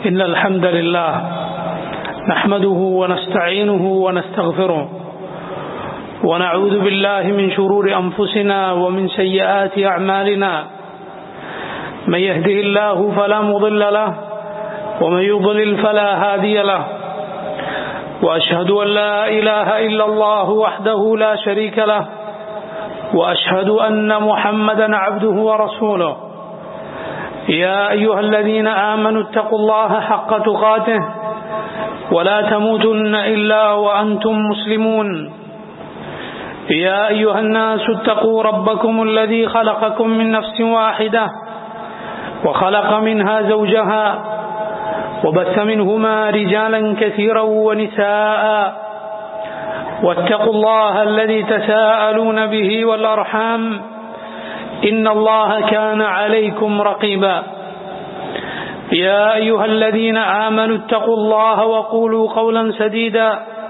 إن الحمد لله نحمده ونستعينه ونستغفره ونعوذ بالله من شرور أنفسنا ومن سيئات أعمالنا من يهده الله فلا مضل له ومن يضلل فلا هادي له وأشهد أن لا إله إلا الله وحده لا شريك له وأشهد أن محمدا عبده ورسوله يا أيها الذين آمنوا اتقوا الله حق تقاته ولا تموتن إلا وأنتم مسلمون يا أيها الناس اتقوا ربكم الذي خلقكم من نفس واحدة وخلق منها زوجها وبث منهما رجالا كثيرا ونساء واتقوا الله الذي تساءلون به والأرحام إن الله كان عليكم رقيبا يا أيها الذين آمنوا اتقوا الله وقولوا قولا سديدا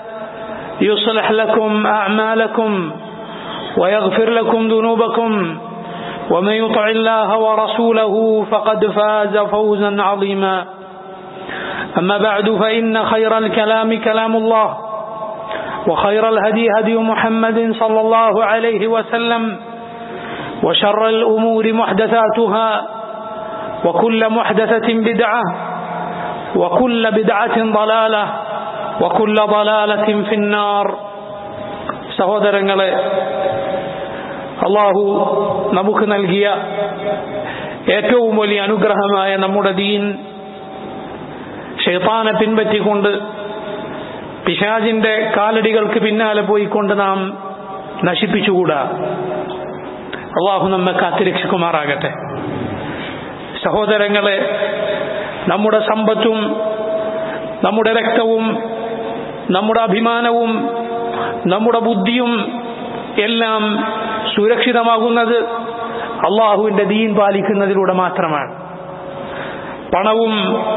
يصلح لكم أعمالكم ويغفر لكم ذنوبكم ومن يطع الله ورسوله فقد فاز فوزا عظيما أما بعد فإن خير الكلام كلام الله وخير الهدي هدي محمد صلى الله عليه وسلم وشر الأمور محدثاتها وكل محدثة بدعة وكل بدعة ضلالة وكل ضلالة في النار. സഹോദരങ്ങളെ, അല്ലാഹു നമുക്ക് നൽകിയ ഏറ്റവും വലിയ അനുഗ്രഹമായ നമ്മുടെ ദീൻ ശൈത്താനെ പിൻപറ്റിക്കൊണ്ട് പിശാചിന്റെ കാലടികൾക്ക് പിന്നാലെ പോയിക്കൊണ്ട് നാം നശിപ്പിച്ചുകൂടാ. അല്ലാഹു നമ്മെ കാത്തുരക്ഷിക്കുമാറാകട്ടെ. സഹോദരങ്ങളെ, നമ്മുടെ സമ്പത്തും നമ്മുടെ രക്തവും നമ്മുടെ അഭിമാനവും നമ്മുടെ ബുദ്ധിയും എല്ലാം സുരക്ഷിതമാകുന്നത് അല്ലാഹുവിന്റെ ദീൻ പാലിക്കുന്നതിലൂടെ മാത്രമാണ്. പണവും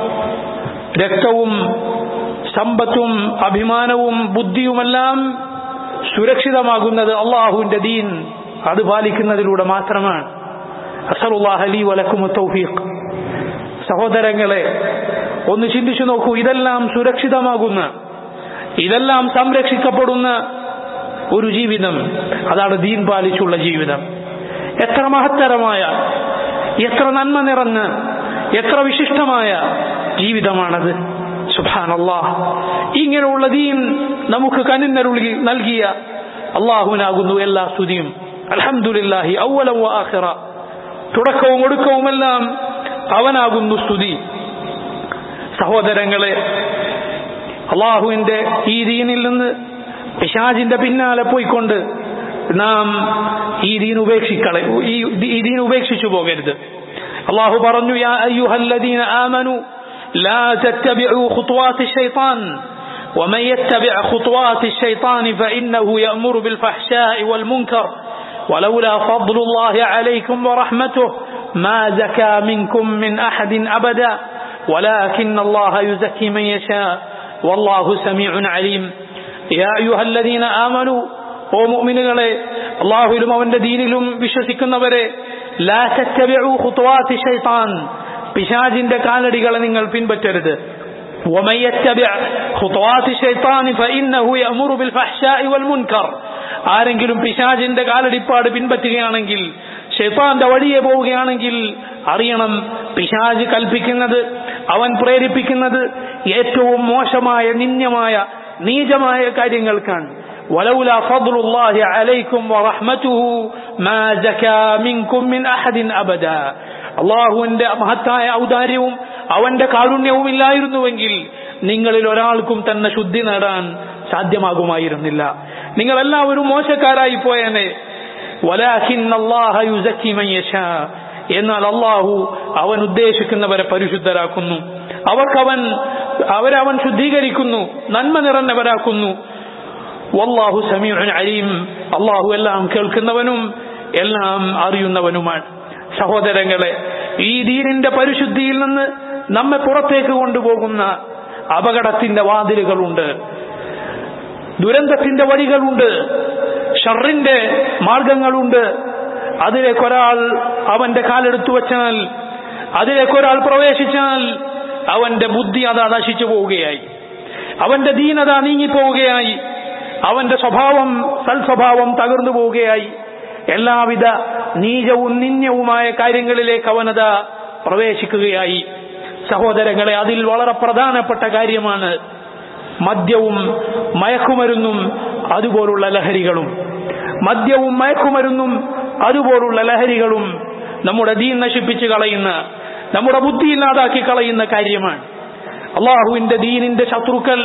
രക്തവും സമ്പത്തും അഭിമാനവും ബുദ്ധിയുമെല്ലാം സുരക്ഷിതമാകുന്നത് അല്ലാഹുവിന്റെ ദീൻ അത് പാലിക്കുന്നതിലൂടെ മാത്രമാണ്. അസ്അലുല്ലാഹ ലീ വലക്കും തൗഫീഖ്. സഹോദരങ്ങളെ, ഒന്ന് ചിന്തിച്ചു നോക്കൂ. ഇതെല്ലാം സുരക്ഷിതമാകുന്ന, ഇതെല്ലാം സംരക്ഷിക്കപ്പെടുന്ന ഒരു ജീവിതം, അതാണ് ദീൻ പാലിച്ചുള്ള ജീവിതം. എത്ര മഹത്തരമായ, എത്ര നന്മ നിറഞ്ഞ, എത്ര വിശിഷ്ടമായ ജീവിതമാണത്. സുബ്ഹാനല്ലാഹ്. ഇങ്ങനെയുള്ള ദീൻ നമുക്ക് കനിഞ്ഞരുളി നൽകിയ അല്ലാഹുവിനാകുന്നു എല്ലാ സ്തുതിയും. അൽഹംദുലില്ലാഹി അവ്വലൻ വ ആഖിറ. തുടക്കവും ഒടുക്കവുമെല്ലാം അവനാകുന്നു സ്തുതി. സഹോദരങ്ങളെ, അല്ലാഹുവിന്റെ ഈ ദീനിൽ നിന്ന് പിശാചിന്റെ പിന്നാലെ പോയിക്കൊണ്ട് നാം ഈ ദീൻ ഉപേക്ഷിച്ചു പോകരുത്. അല്ലാഹു പറഞ്ഞു, യാ അയ്യുഹല്ലദീന ആമനു ലാ തത്തബിഉ ഖുത്വാത്തി ശൈത്താൻ ومن يتبع خطوات الشيطان فإنه يأمر بالفحشاء والمنكر ولولا فضل الله عليكم ورحمته ما زكى منكم من أحد أبدا ولكن الله يزكي من يشاء والله سميع عليم. يا أيها الذين آمنوا ഓ മുഅ്മിനുകളെ, അല്ലാഹുവിലും അവന്റെ ദീനിലും വിശ്വസിക്കുന്നവരെ, ലാ തത്തബിഉ ഖുത്വാത്തി ശൈത്താൻ, പിശാചിന്റെ കാലടികളെ നിങ്ങൾ പിൻപറ്റരുത്. ومن يتبع خطوات الشيطان فإنه يأمر بالفحشاء والمنكر. ആരെങ്കിലും പിശാചിന്റെ കാലടിപ്പാട് പിൻപറ്റുകയാണെങ്കിൽ, ശൈത്താന്റെ വഴിയെ പോവുകയാണെങ്കിൽ അറിയണം, പിശാച് കൽപ്പിക്കുന്നത്, അവൻ പ്രേരിപ്പിക്കുന്നത് ഏറ്റവും മോശമായ, നിന്ദ്യമായ, നീചമായ കാര്യങ്ങൾക്കാണ്. ولولا فضل الله عليكم ورحمته ما زكى منكم من أحد أبدا. അല്ലാഹുവിന്റെ മഹത്തായ ഔദാര്യവും അവന്റെ കാരുണ്യവും ഇല്ലായിരുന്നുവെങ്കിൽ നിങ്ങളിൽ ഒരാൾക്കും തന്നെ ശുദ്ധി നേടാൻ സാധ്യമാകുമായിരുന്നില്ല. നിങ്ങൾ എല്ലാവരും മോശക്കാരായി പോയേനെ. വലാകിന്നല്ലാഹ യുസക്കി മൻ യശാ. എന്നാൽ അല്ലാഹു അവൻ ഉദ്ദേശിക്കുന്നവരെ പരിശുദ്ധരാക്കുന്നു, അവരെ അവൻ ശുദ്ധീകരിക്കുന്നു, നന്മ നിറഞ്ഞവരാക്കുന്നു. വല്ലാഹു സമീഉൻ അലീം. അല്ലാഹു എല്ലാം കേൾക്കുന്നവനും എല്ലാം അറിയുന്നവനുമാണ്. സഹോദരങ്ങളെ, ഈ ദീനിന്റെ പരിശുദ്ധിയിൽ നിന്ന് നമ്മെ പുറത്തേക്ക് കൊണ്ടുപോകുന്ന അപകടത്തിന്റെ വാതിലുകളുണ്ട്, ദുരന്തത്തിന്റെ വഴികളുണ്ട്, ഷർറിന്റെ മാർഗങ്ങളുണ്ട്. അതിലേക്കൊരാൾ അവന്റെ കാലെടുത്തു വച്ചാൽ, അതിലേക്കൊരാൾ പ്രവേശിച്ചാൽ അവന്റെ ബുദ്ധി അതാ നശിച്ചു പോവുകയായി, അവന്റെ ദീനത നീങ്ങിപ്പോവുകയായി, അവന്റെ സ്വഭാവം സൽസ്വഭാവം തകർന്നു പോവുകയായി. എല്ലാവിധ നീചവും നിന്ദ്യവുമായ കാര്യങ്ങളിലേക്ക് അവനതാ പ്രവേശിക്കുകയായി. സഹോദരങ്ങളെ, അതിൽ വളരെ പ്രധാനപ്പെട്ട കാര്യമാണ് മദ്യവും മയക്കുമരുന്നും അതുപോലുള്ള ലഹരികളും. മദ്യവും മയക്കുമരുന്നും അതുപോലുള്ള ലഹരികളും നമ്മുടെ ദീൻ നശിപ്പിച്ചു കളയുന്ന, നമ്മുടെ ബുദ്ധി ഇല്ലാതാക്കി കളയുന്ന കാര്യമാണ്. അള്ളാഹുവിന്റെ ദീനിന്റെ ശത്രുക്കൾ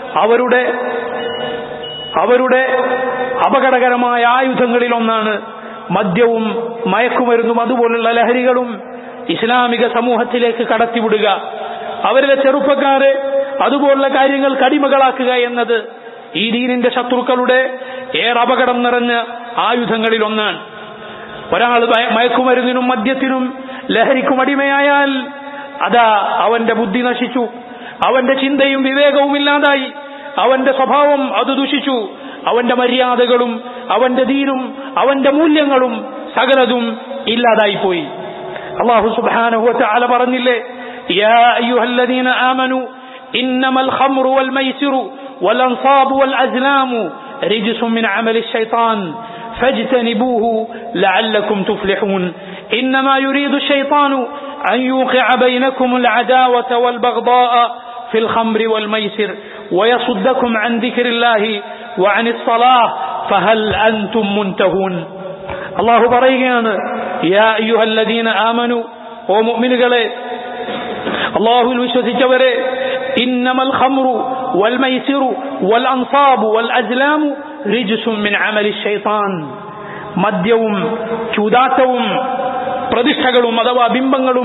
അവരുടെ അപകടകരമായ ആയുധങ്ങളിൽ ഒന്നാണ് മദ്യവും മയക്കുമരുന്നും അതുപോലുള്ള ലഹരികളും ഇസ്ലാമിക സമൂഹത്തിലേക്ക് കടത്തിവിടുക, അവരിലെ ചെറുപ്പക്കാരെ അതുപോലുള്ള കാര്യങ്ങൾക്ക് അടിമകളാക്കുക എന്നത് ഈ ദീനിന്റെ ശത്രുക്കളുടെ ഏറെ അപകടം നിറഞ്ഞ ആയുധങ്ങളിൽ ഒന്നാണ്. ഒരാൾ മയക്കുമരുന്നിനും മദ്യത്തിനും ലഹരിക്കും അടിമയായാൽ അതാ അവന്റെ ബുദ്ധി നശിച്ചു, അവന്റെ ചിന്തയും വിവേകവും ഇല്ലാതായി, അവന്റെ സ്വഭാവം അത് ദുഷിച്ചു, അവന്റെ മര്യാദകളും അവന്റെ ദീനും അവന്റെ മൂല്യങ്ങളും സകലതും ഇല്ലാതായിപ്പോയി. അല്ലാഹു സുബ്ഹാനഹു വ തആല പറഞ്ഞില്ലേ, യാ അയ്യുഹല്ലദീന ആമനു ഇന്നമൽ ഖംറു വൽ മൈസിറു വൽ അൻസാബു വൽ അസ്ലാമു റിജ്സും മിൻ അമലി ശൈത്താൻ فاجتنبوه لعلكم تفلحون إنما يريد الشيطان أن يوقع بينكم العداوة والبغضاء في الخمر والميسر ويصدكم عن ذكر الله وعن الصلاة فهل أنتم منتهون. الله പറയുകയാണ്, യാ അയ്യുഹല്ലദീന ആമനു, ഓ മുഅ്മിനുകളെ, അല്ലാഹുവിൽ വിശ്വസിച്ചവരെ, ഇന്നമൽ ഖംറു വൽ മൈസിറു വൽ അൻസാബു വൽ അസ്ലാമു റിജ്സും മിൻ അമലി ശൈത്താൻ. മദ്യവും ചൂതാട്ടവും പ്രതിഷ്ഠകളും അഥവാ ബിംബങ്ങളും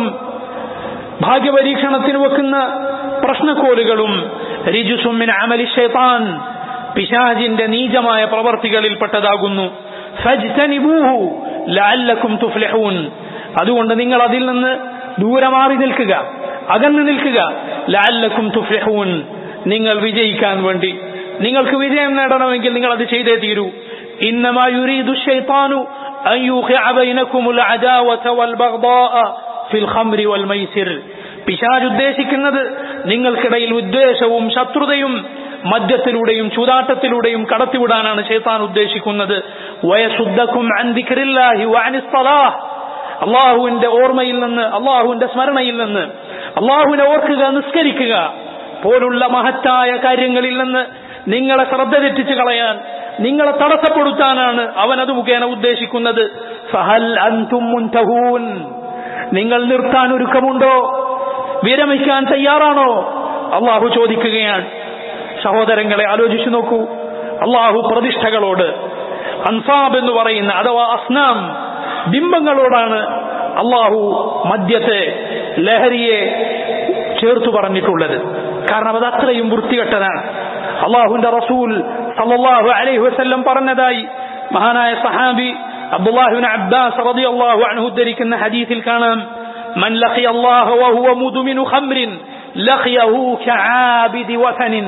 ഭാഗ്യപരീക്ഷണത്തിന് വെക്കുന്ന പ്രശ്നക്കോലുകളും റിജ്സും മിൻ അമലി ശൈത്താൻ, പിശാചിന്റെ നീചമായ പ്രവർത്തികളിൽപ്പെട്ടതാകുന്നു. ഫജ്തനിബൂഹു ലഅല്ലക്കും തുഫ്ലിഹൂൻ, അതുകൊണ്ട് നിങ്ങൾ അതിൽ നിന്ന് ദൂരെ മാറി നിൽക്കുക, അകന്നു നിൽക്കുക. ലഅല്ലക്കും തുഫ്ലിഹൂൻ, നിങ്ങൾ വിജയിക്കാൻ വേണ്ടി, നിങ്ങൾക്ക് വിജയം നേടണമെങ്കിൽ നിങ്ങൾ അത് ചെയ്തേ തീരൂ. ഇന്നമാ യുരീദു ശൈത്താനു അൻ യൂഖിഅ ബൈനകുമുൽ അദാവത വൽ ബഗ്ദാഅ ഫിൽ ഖംറി വൽ മൈസിർ. പിശാച് ഉദ്ദേശിക്കുന്നത് നിങ്ങൾക്കിടയിൽ വിദ്വേഷവും ശത്രുതയും മദ്യത്തിലൂടെയും ചൂതാട്ടത്തിലൂടെയും കടത്തിവിടാനാണ് ശൈത്താൻ ഉദ്ദേശിക്കുന്നത്. വയസുദ്ദകും അൻ ദിക്രില്ലാഹി വഅനിസ് സ്വലാഹ്, അള്ളാഹുവിന്റെ ഓർമ്മയിൽ നിന്ന്, അള്ളാഹുവിന്റെ സ്മരണയിൽ നിന്ന്, അള്ളാഹുവിനെ ഓർക്കുക, നിസ്കരിക്കുക പോലുള്ള മഹത്തായ കാര്യങ്ങളിൽ നിന്ന് നിങ്ങളെ ശ്രദ്ധ തെറ്റിച്ചു കളയാൻ, നിങ്ങളെ തടസ്സപ്പെടുത്താനാണ് അവൻ അത് മുഖേന ഉദ്ദേശിക്കുന്നത്. ഫഹൽ അൻതും മുൻതഹൂൻ, നിങ്ങൾ നിർത്താൻ ഒരുക്കമുണ്ടോ, വിരമിക്കാൻ തയ്യാറാണോ? അള്ളാഹു ചോദിക്കുകയാണ്. സഹോദരങ്ങളെ, ആലോചിച്ചു നോക്കൂ. അള്ളാഹു പ്രതിഷ്ഠകളോട്, അൻസാബ് എന്ന് പറയുന്ന അഥവാ അസ്നാം ബിംബങ്ങളോടാണ് അള്ളാഹു മദ്യത്തെ, ലഹരിയെ ചേർത്തു പറഞ്ഞിട്ടുള്ളത്. കാരണം അത് അത്രയും വൃത്തികെട്ടതാണ്. അള്ളാഹുവിന്റെ റസൂൽ സല്ലല്ലാഹു അലൈഹി വസല്ലം പറഞ്ഞതായി മഹാനായ സഹാബി അബ്ദുല്ലാഹി ഇബ്നു അബ്ബാസ് റളിയല്ലാഹു അൻഹു ഉദ്ധരിക്കുന്ന ഹദീസിൽ കാണാം, മൻ ലഖിയ അല്ലാഹ വഹുവ മുദ്മിനു ഖംറിൻ ലഖിയഹു കആബിദി വസനിൻ.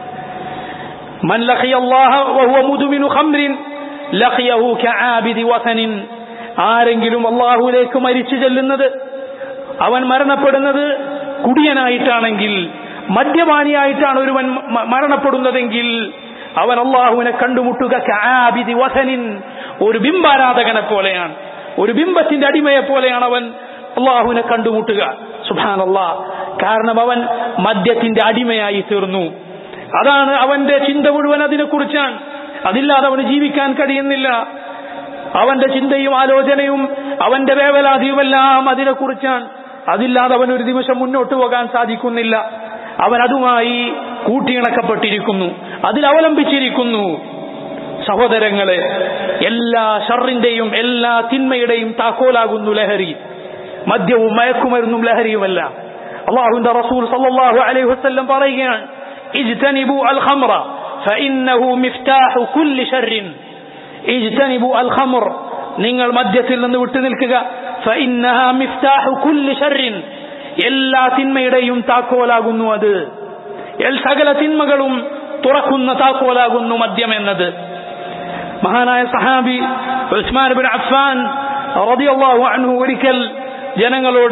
മൻ ലഖിയ അല്ലാഹ വഹുവ മുദ്മിനു ഖംറിൻ ലഖിയഹു കആബിദി വസനിൻ. ആരെങ്കിലും അല്ലാഹുവിലേക്ക് മരിച്ചു ചെല്ലുന്നത്, അവൻ മരണപ്പെടുന്നത് കുടിയനായിട്ടാണെങ്കിൽ, മദ്യപാനിയായിട്ടാണ് ഒരുവൻ മരണപ്പെടുന്നതെങ്കിൽ അവൻ അള്ളാഹുവിനെ കണ്ടുമുട്ടുക കആബിദി വസനിൻ, ഒരു ബിംബാരാധകനെ പോലെയാണ്, ഒരു ബിംബത്തിന്റെ അടിമയെ പോലെയാണ് അവൻ അള്ളാഹുവിനെ കണ്ടുമുട്ടുക. സുബ്ഹാനല്ലാഹ്. കാരണം അവൻ മദ്യത്തിന്റെ അടിമയായി തീർന്നു. അതാണ് അവന്റെ ചിന്ത മുഴുവൻ അതിനെക്കുറിച്ചാണ്. അതില്ലാതെ അവന് ജീവിക്കാൻ കഴിയുന്നില്ല. അവന്റെ ചിന്തയും ആലോചനയും അവന്റെ വേവലാതിയുമെല്ലാം അതിനെക്കുറിച്ചാണ്. അതില്ലാതെ അവൻ ഒരു നിമിഷം മുന്നോട്ട് പോകാൻ സാധിക്കുന്നില്ല. അവൻ അതുമായി കൂട്ടിയിണക്കപ്പെട്ടിരിക്കുന്നു, അതിൽ അവലംബിച്ചിരിക്കുന്നു. സഹോദരങ്ങളെ, എല്ലാ ഷർറിന്റെയും എല്ലാ തിന്മയുടെയും താക്കോലാകുന്നു ലഹരി. മദ്യവും മയക്കുമരുന്നും ലഹരിയുമല്ല. അല്ലാഹുവിന്റെ റസൂൽ സല്ലല്ലാഹു അലൈഹി വസല്ലം പറയുകയാണ്, ഇജ്തനിബു അൽ ഖംറ ഫഇന്നഹു മിഫ്താഹു കുല്ലി ശർറിൻ. ഇജ്തനിബു അൽ ഖംർ, നിങ്ങൾ മദ്യത്തിൽ നിന്ന് വിട്ടുനിൽക്കുക. ഫഇന്നഹാ മിഫ്താഹു കുല്ലി ശർറിൻ, എല്ലാ തിന്മയുടെയും താക്കോലാകുന്നു അത്. സകല തിന്മകളും തുറക്കുന്ന താക്കോലാകുന്നു മദ്യം എന്നത്. മഹാനായ സഹാബി ഉസ്മാൻ ഇബ്നു അഫ്ഫാൻ റളിയല്ലാഹു അൻഹു ഒരിക്കൽ ജനങ്ങളോട്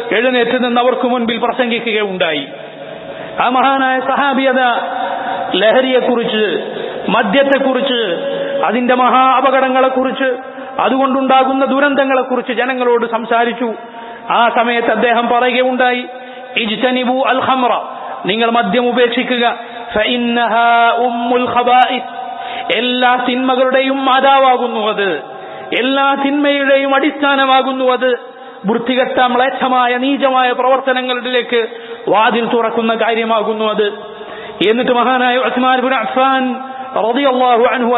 എഴുന്നേറ്റ് നിന്ന് അവർക്ക് മുൻപിൽ പ്രസംഗിക്കുകയുണ്ടായി. ആ മഹാനായ സഹാബിയത ലഹരിയെക്കുറിച്ച്, മദ്യത്തെക്കുറിച്ച്, അതിന്റെ മഹാ അപകടങ്ങളെക്കുറിച്ച്, അതുകൊണ്ടുണ്ടാകുന്ന ദുരന്തങ്ങളെക്കുറിച്ച് ജനങ്ങളോട് സംസാരിച്ചു. ആ സമയത്ത് അദ്ദേഹം പറയുകയുണ്ടായി, ഇജ്തനിബു അൽ ഖംറ, നിങ്ങൾ മദ്യം ഉപേക്ഷിക്കുക, ഫഇന്നഹാ ഉമ്മുൽ ഖബായിസ്, എല്ലാ തിന്മകളുടെയും മാതാവാകുന്നു അത്, എല്ലാ തിന്മയുടെയും അടിസ്ഥാനമാകുന്നു അത്, വൃത്തികെട്ട മ്ലേച്ഛമായ നീചമായ പ്രവർത്തനങ്ങളിലേക്ക് വാതിൽ തുറക്കുന്ന കാര്യമാകുന്നു അത്. എന്നിട്ട് മഹാനായ ഉസ്മാൻ ഇബ്നു അഫ്ഫാൻ റളിയല്ലാഹു അൻഹു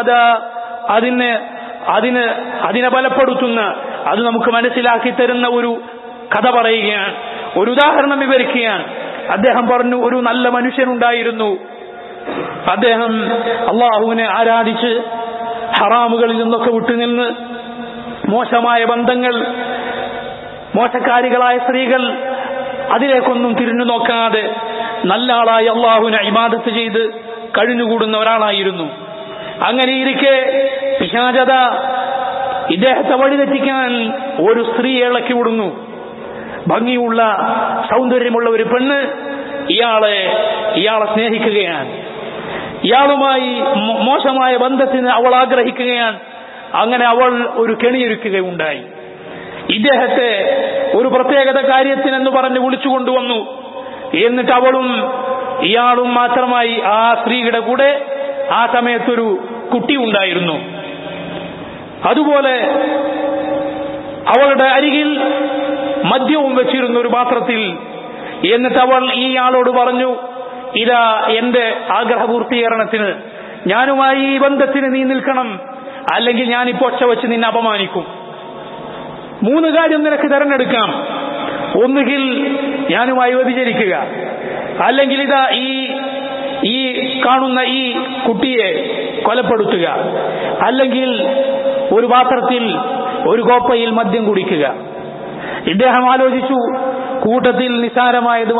അതിനെ ബലപ്പെടുത്തുന്ന, അത് നമുക്ക് മനസ്സിലാക്കി തരുന്ന ഒരു കഥ പറയുകയാണ്, ഒരു ഉദാഹരണം വിവരിക്കുകയാണ്. അദ്ദേഹം പറഞ്ഞു, ഒരു നല്ല മനുഷ്യനുണ്ടായിരുന്നു. അദ്ദേഹം അള്ളാഹുവിനെ ആരാധിച്ച് ഹറാമുകളിൽ നിന്നൊക്കെ വിട്ടുനിന്ന് മോശമായ ബന്ധങ്ങൾ, മോശക്കാരികളായ സ്ത്രീകൾ, അതിലേക്കൊന്നും തിരിഞ്ഞു നോക്കാതെ നല്ല ആളായി അള്ളാഹുവിനെ ഇബാദത്ത് ചെയ്ത് കഴിഞ്ഞുകൂടുന്ന ഒരാളായിരുന്നു. അങ്ങനെ ഇരിക്കെ പിശാചത ഇദ്ദേഹത്തെ വഴിതെറ്റിക്കാൻ ഒരു സ്ത്രീയെ ഇളക്കി വിടുന്നു. ഭംഗിയുള്ള, സൗന്ദര്യമുള്ള ഒരു പെണ്ണ് ഇയാളെ സ്നേഹിക്കുകയാണ്. ഇയാളുമായി മോശമായ ബന്ധത്തിന് അവൾ ആഗ്രഹിക്കുകയാണ്. അങ്ങനെ അവൾ ഒരു കെണിയൊരുക്കുകയുണ്ടായി. ഇദ്ദേഹത്തെ ഒരു പ്രത്യേകത കാര്യത്തിനെന്ന് പറഞ്ഞ് വിളിച്ചുകൊണ്ടുവന്നു. എന്നിട്ട് അവളും ഇയാളും മാത്രമായി ആ സ്ത്രീയുടെ കൂടെ ആ സമയത്തൊരു കുട്ടി ഉണ്ടായിരുന്നു. അതുപോലെ അവളുടെ അരികിൽ മദ്യവും വെച്ചിരുന്ന ഒരു പാത്രത്തിൽ. എന്നിട്ട് അവൾ ഇയാളോട് പറഞ്ഞു, ഇതാ എന്റെ ആഗ്രഹപൂർത്തീകരണത്തിന്, ഞാനുമായി ഈ ബന്ധത്തിന് നീ നിൽക്കണം, അല്ലെങ്കിൽ ഞാനിപ്പോ ഒച്ച വെച്ച് നിന്നെ അപമാനിക്കും. 3 കാര്യം നിനക്ക് തിരഞ്ഞെടുക്കാം. ഒന്നുകിൽ ഞാനുമായി വ്യഭിചരിക്കുക, അല്ലെങ്കിൽ ഇതാ ഈ കാണുന്ന ഈ കുട്ടിയെ കൊലപ്പെടുത്തുക, അല്ലെങ്കിൽ ഒരു പാത്രത്തിൽ ഒരു കോപ്പയിൽ മദ്യം കുടിക്കുക. ഇദ്ദേഹം ആലോചിച്ചു, കൂട്ടത്തിൽ നിസ്സാരമായത്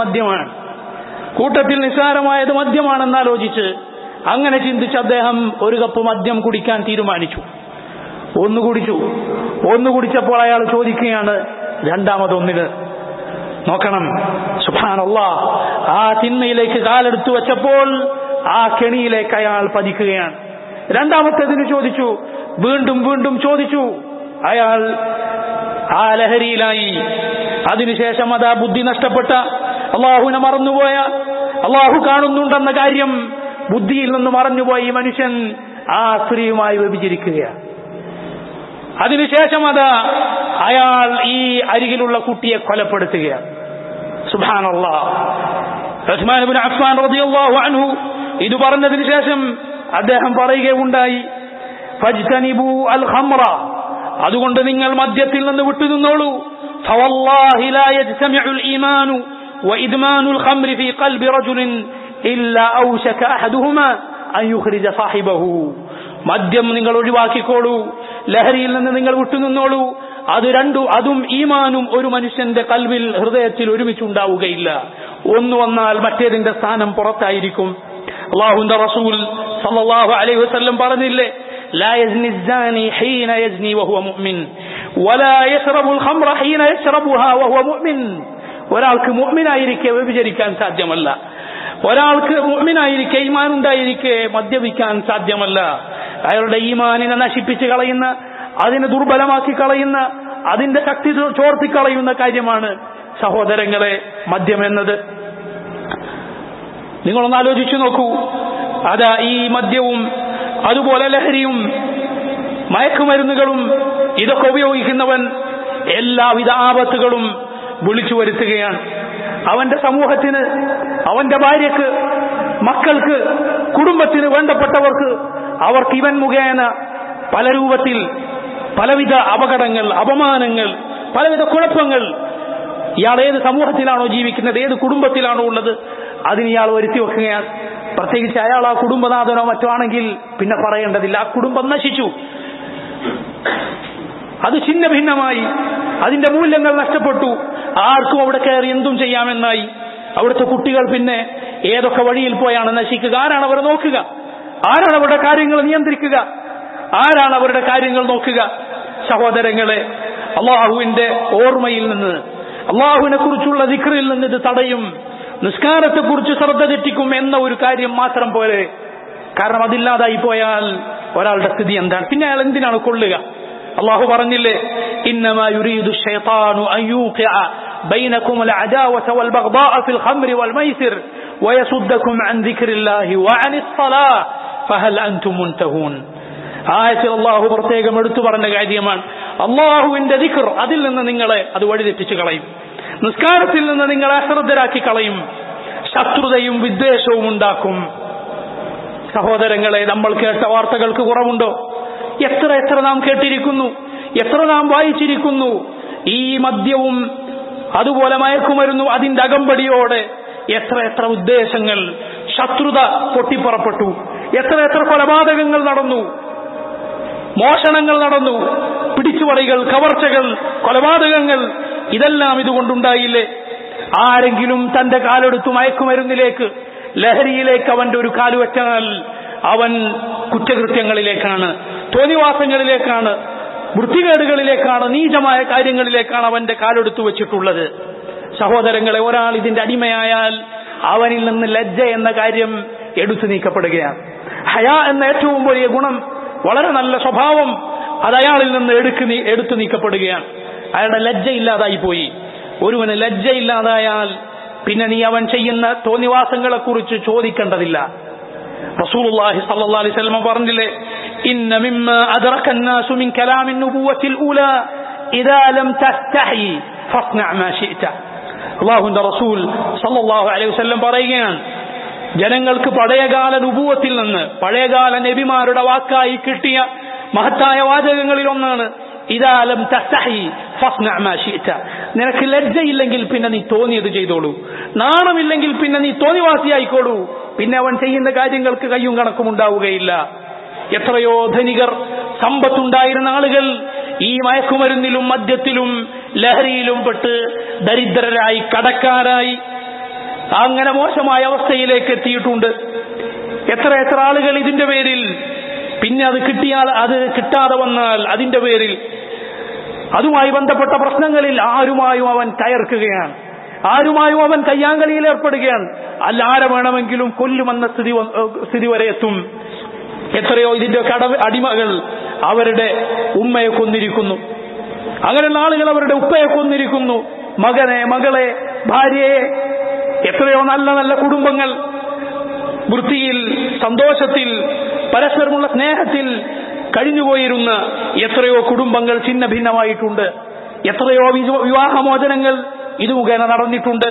മദ്യമാണെന്ന് ആലോചിച്ച് അങ്ങനെ ചിന്തിച്ച് അദ്ദേഹം ഒരു കപ്പ് മദ്യം കുടിക്കാൻ തീരുമാനിച്ചു. ഒന്ന് കുടിച്ചപ്പോൾ അയാൾ ചോദിക്കുകയാണ് രണ്ടാമതൊന്നിന്. നോക്കണം, സുബ്ഹാനല്ലാഹ്, ആ തിന്മയിലേക്ക് കാലെടുത്തു വെച്ചപ്പോൾ ആ കെണിയിലേക്ക് അയാൾ പതിക്കുകയാണ്. രണ്ടാമത്തേതിന് ചോദിച്ചു, വീണ്ടും ചോദിച്ചു. അയാൾ ആ ലഹരിയിലായി. അതിനുശേഷം അതാ ബുദ്ധി നഷ്ടപ്പെട്ട, അള്ളാഹുവിനെ മറന്നുപോയ, അള്ളാഹു കാണുന്നുണ്ടെന്ന കാര്യം ബുദ്ധിയിൽ നിന്ന് മറഞ്ഞുപോയി ഈ മനുഷ്യൻ ആ സ്ത്രീയുമായി വ്യഭിചരിക്കുകയാണ്. അതിനുശേഷം അയാൾ ഈ അരികിലുള്ള കുട്ടിയെ കൊലപ്പെടുത്തുകയാണ്. സുബ്ഹാനല്ലാഹ്. ഉസ്മാൻ ഇബ്നു അഫ്ഫാൻ റളിയല്ലാഹു അൻഹു ഇത് പറഞ്ഞതിന് ശേഷം അദ്ദേഹം പറയുകയുണ്ടായി, ഫജ്തനിബു അൽ ഖംറ, അതുകൊണ്ട് നിങ്ങൾ മദ്യത്തിൽ നിന്ന് വിട്ടുനിന്നോളൂ. ഫവല്ലാഹി ലാ യജ്തമിഉൽ ഈമാനു വഇദ്മാനുൽ ഖംറി ഫീ ഖൽബി റജുലിൻ ഇല്ലാ ഔശക അഹദുഹുമാ അൻ യുഖ്രിജ സാഹിബഹു. മദ്യം നിങ്ങൾ ഒഴിവാക്കിക്കോളൂ, ലഹരിയിൽ നിന്ന് നിങ്ങൾ വിട്ടുനിന്നോളൂ. അതും ഈമാനും ഒരു മനുഷ്യന്റെ കൽവിൽ, ഹൃദയത്തിൽ ഒരുമിച്ചുണ്ടാവുകയില്ല. ഒന്ന് വന്നാൽ മറ്റേതിന്റെ സ്ഥാനം പുറത്തായിരിക്കും. അല്ലാഹുവിന്റെ റസൂൽ സല്ലല്ലാഹു അലൈഹി വസല്ലം പറഞ്ഞില്ലേ, لا يزني الزاني حين يزني وهو مؤمن ولا يشرب الخمر حين يشربها وهو مؤمن. ഒരാൾക്ക് മുഅ്മിനായിരിക്കെ വ്യഭിചരിക്കാൻ സാധ്യമല്ല. ഒരാൾക്ക് മുഅ്മിനായിരിക്കെ, ഈമാൻ ഉണ്ടായിരിക്കെ മദ്യപിക്കാൻ സാധ്യമല്ല. അയാളുടെ ഈമാനിനെ നശിപ്പിച്ച് കളയുന്ന, അതിനെ ദുർബലമാക്കി കളയുന്ന, അതിന്റെ ശക്തി ചോർത്തിക്കളയുന്ന കാര്യമാണ് സഹോദരങ്ങളെ മദ്യം എന്നത്. നിങ്ങളൊന്ന് ആലോചിച്ചു നോക്കൂ. അതാ ഈ മദ്യവും അതുപോലെ ലഹരിയും മയക്കുമരുന്നുകളും ഇതൊക്കെ ഉപയോഗിക്കുന്നവൻ എല്ലാവിധ ആപത്തുകളും വിളിച്ചു വരുത്തുകയാണ്. അവന്റെ സമൂഹത്തിന്, അവന്റെ ഭാര്യക്ക്, മക്കൾക്ക്, കുടുംബത്തിന്, വേണ്ടപ്പെട്ടവർക്ക്, അവർക്ക് ഇവൻ മുഖേന പല രൂപത്തിൽ പലവിധ അപകടങ്ങൾ, അപമാനങ്ങൾ, പലവിധ കുഴപ്പങ്ങൾ. ഇയാൾ ഏത് സമൂഹത്തിലാണോ ജീവിക്കുന്നത്, ഏത് കുടുംബത്തിലാണോ ഉള്ളത്, അതിന് ഇയാൾ വരുത്തി വെക്കുകയാണ്. പ്രത്യേകിച്ച് അയാൾ ആ കുടുംബനാഥനോ മറ്റോ ആണെങ്കിൽ പിന്നെ പറയേണ്ടതില്ല. ആ കുടുംബം നശിച്ചു, അത് ഛിന്ന ഭിന്നമായി, അതിന്റെ മൂല്യങ്ങൾ നഷ്ടപ്പെട്ടു. ആർക്കും അവിടെ കയറി എന്തും ചെയ്യാമെന്നായി. അവിടുത്തെ കുട്ടികൾ പിന്നെ ഏതൊക്കെ വഴിയിൽ പോയാണ് നശിക്കുക? ആരാണ് അവരെ നോക്കുക? ആരാണ് അവരുടെ കാര്യങ്ങൾ നിയന്ത്രിക്കുക? ആരാണ് അവരുടെ കാര്യങ്ങൾ നോക്കുക? സഹോദരങ്ങളെ, അള്ളാഹുവിന്റെ ഓർമ്മയിൽ നിന്ന്, അള്ളാഹുവിനെ കുറിച്ചുള്ള ദിക്റിൽ നിന്ന് ഇത് തടയും, നിസ്കാരത്തെക്കുറിച്ച് ശ്രദ്ധ തെറ്റിക്കും എന്ന ഒരു കാര്യം മാത്രം പോലെ. കാരണം അതില്ലാതായി പോയാൽ ഒരാളുടെ സ്ഥിതി എന്താണ്? പിന്നെ അയാൾ എന്തിനാണ് കൊള്ളുക? അള്ളാഹു പറഞ്ഞില്ലേ, ഇന്നമാ യുരീദു ശൈത്താനു അൻ യൂഖിഅ ബൈനകുമുൽ അദാവത വൽ ബഗ്ദാഅ ഫിൽ ഖംരി വൽ മൈസിർ വയസുദ്ദകും അൻ ദിക്രില്ലാഹി വഅനിസ് സ്വലാഹ് ഫഹൽ അൻതും മുൻതഹൂൻ. ആയത്തിൽ അള്ളാഹു പ്രത്യേകം എടുത്തു പറഞ്ഞ കാര്യമാണ്. അള്ളാഹുവിന്റെ ദിക്ർ, അതിൽ നിന്ന് നിങ്ങളെ അത് വഴിതെറ്റിച്ചു കളയും, നിസ്കാരത്തിൽ നിന്ന് നിങ്ങളെ അശ്രദ്ധരാക്കി കളയും, ശത്രുതയും വിദ്വേഷവും ഉണ്ടാക്കും. സഹോദരങ്ങളെ, നമ്മൾ കേട്ട വാർത്തകൾക്ക് കുറവുണ്ടോ? എത്ര എത്ര നാം കേട്ടിരിക്കുന്നു, എത്ര നാം വായിച്ചിരിക്കുന്നു. ഈ മദ്യവും അതുപോലെ മയക്കുമരുന്നു അതിന്റെ അകമ്പടിയോടെ എത്ര എത്ര ഉദ്ദേശങ്ങൾ, ശത്രുത പൊട്ടിപ്പുറപ്പെട്ടു, എത്ര എത്ര കൊലപാതകങ്ങൾ നടന്നു, മോഷണങ്ങൾ നടന്നു, പിടിച്ചുപറികൾ, കവർച്ചകൾ, കൊലപാതകങ്ങൾ, ഇതെല്ലാം ഇതുകൊണ്ടുണ്ടായില്ലേ? ആരെങ്കിലും തന്റെ കാലെടുത്തു മയക്കുമരുന്നിലേക്ക്, ലഹരിയിലേക്ക് അവന്റെ ഒരു കാലുവെച്ചാൽ അവൻ കുറ്റകൃത്യങ്ങളിലേക്കാണ്, തോന്നിവാസങ്ങളിലേക്കാണ്, വൃത്തികേടുകളിലേക്കാണ്, നീചമായ കാര്യങ്ങളിലേക്കാണ് അവന്റെ കാലെടുത്തു വെച്ചിട്ടുള്ളത്. സഹോദരങ്ങളെ, ഒരാൾ ഇതിന്റെ അടിമയായാൽ അവനിൽ നിന്ന് ലജ്ജ എന്ന കാര്യം എടുത്തു നീക്കപ്പെടുകയാണ്. ഹയാ എന്ന ഏറ്റവും വലിയ ഗുണം, വളരെ നല്ല സ്വഭാവം, അത് അയാളിൽ നിന്ന് എടുത്തു നീക്കപ്പെടുകയാണ്. അയാളുടെ ലജ്ജ ഇല്ലാതായി പോയി. ഒരുവന് ലജ്ജയില്ലാതായാൽ പിന്നെ നീ അവൻ ചെയ്യുന്ന തോന്നിവാസങ്ങളെ കുറിച്ച് ചോദിക്കേണ്ടതില്ല. റസൂലുള്ളാഹി സ്വല്ലല്ലാഹു അലൈഹി വസല്ലം പറഞ്ഞില്ലേ, ഇന്ന മിമ്മാ അദ്റക അന്നാസു മിൻ കലാമിൻ നുബുവത്തിൽ ഊലാ ഇദാ ലം തസ്തഹി ഫസ്ന മാ ശിഅത. അല്ലാഹുവിന്റെ റസൂൽ സ്വല്ലല്ലാഹു അലൈഹി വസല്ലം പറയുകയാണ്, ജനങ്ങൾക്ക് പഴയകാല നുബുവത്തിൽ നിന്ന്, പഴയകാല നബിമാരുടെ വാക്കായി കിട്ടിയ മഹത്തായ വാചകങ്ങളിൽ ഒന്നാണ് ഇദാ ലം തസ്തഹി ഫസ്ന മാ ശിഅത. നിനക്ക് ലജ്ജയില്ലെങ്കിൽ പിന്നെ നീ തോന്നിയത് ചെയ്തോളൂ, നാണമില്ലെങ്കിൽ പിന്നെ നീ തോന്നിവാസിയായിക്കോളൂ, പിന്നെ അവൻ ചെയ്യുന്ന കാര്യങ്ങൾക്ക് കയ്യും കണക്കും ഉണ്ടാവുകയില്ല. എത്രയോ ധനികർ, സമ്പത്തുണ്ടായിരുന്ന ആളുകൾ ഈ മയക്കുമരുന്നിലും മദ്യത്തിലും ലഹരിയിലും പെട്ട് ദരിദ്രരായി, കടക്കാരായി, അങ്ങനെ മോശമായ അവസ്ഥയിലേക്ക് എത്തിയിട്ടുണ്ട്. എത്ര എത്ര ആളുകൾ ഇതിന്റെ പേരിൽ, പിന്നെ അത് കിട്ടിയാൽ, അത് കിട്ടാതെ വന്നാൽ അതിന്റെ പേരിൽ, അതുമായി ബന്ധപ്പെട്ട പ്രശ്നങ്ങളിൽ ആരുമായും അവൻ കയർക്കുകയാണ്, ആരുമായും അവൻ കയ്യാങ്കളിയിൽ ഏർപ്പെടുകയാണ്. അല്ല, ആരെ വേണമെങ്കിലും കൊല്ലുമെന്ന സ്ഥിതി വരെ എത്തും. എത്രയോ ഇതിന്റെ അടിമകൾ അവരുടെ ഉമ്മയെ കൊന്നിരിക്കുന്നു, അങ്ങനെയുള്ള ആളുകൾ അവരുടെ ഉപ്പയെ കൊന്നിരിക്കുന്നു, മകനെ, മകളെ, ഭാര്യയെ. എത്രയോ നല്ല നല്ല കുടുംബങ്ങൾ വൃത്തിയിൽ, സന്തോഷത്തിൽ, പരസ്പരമുള്ള സ്നേഹത്തിൽ കഴിഞ്ഞുപോയിരുന്ന എത്രയോ കുടുംബങ്ങൾ ഛിന്ന ഭിന്നമായിട്ടുണ്ട്. എത്രയോ വിവാഹമോചനങ്ങൾ ഇത് മുഖേന നടന്നിട്ടുണ്ട്.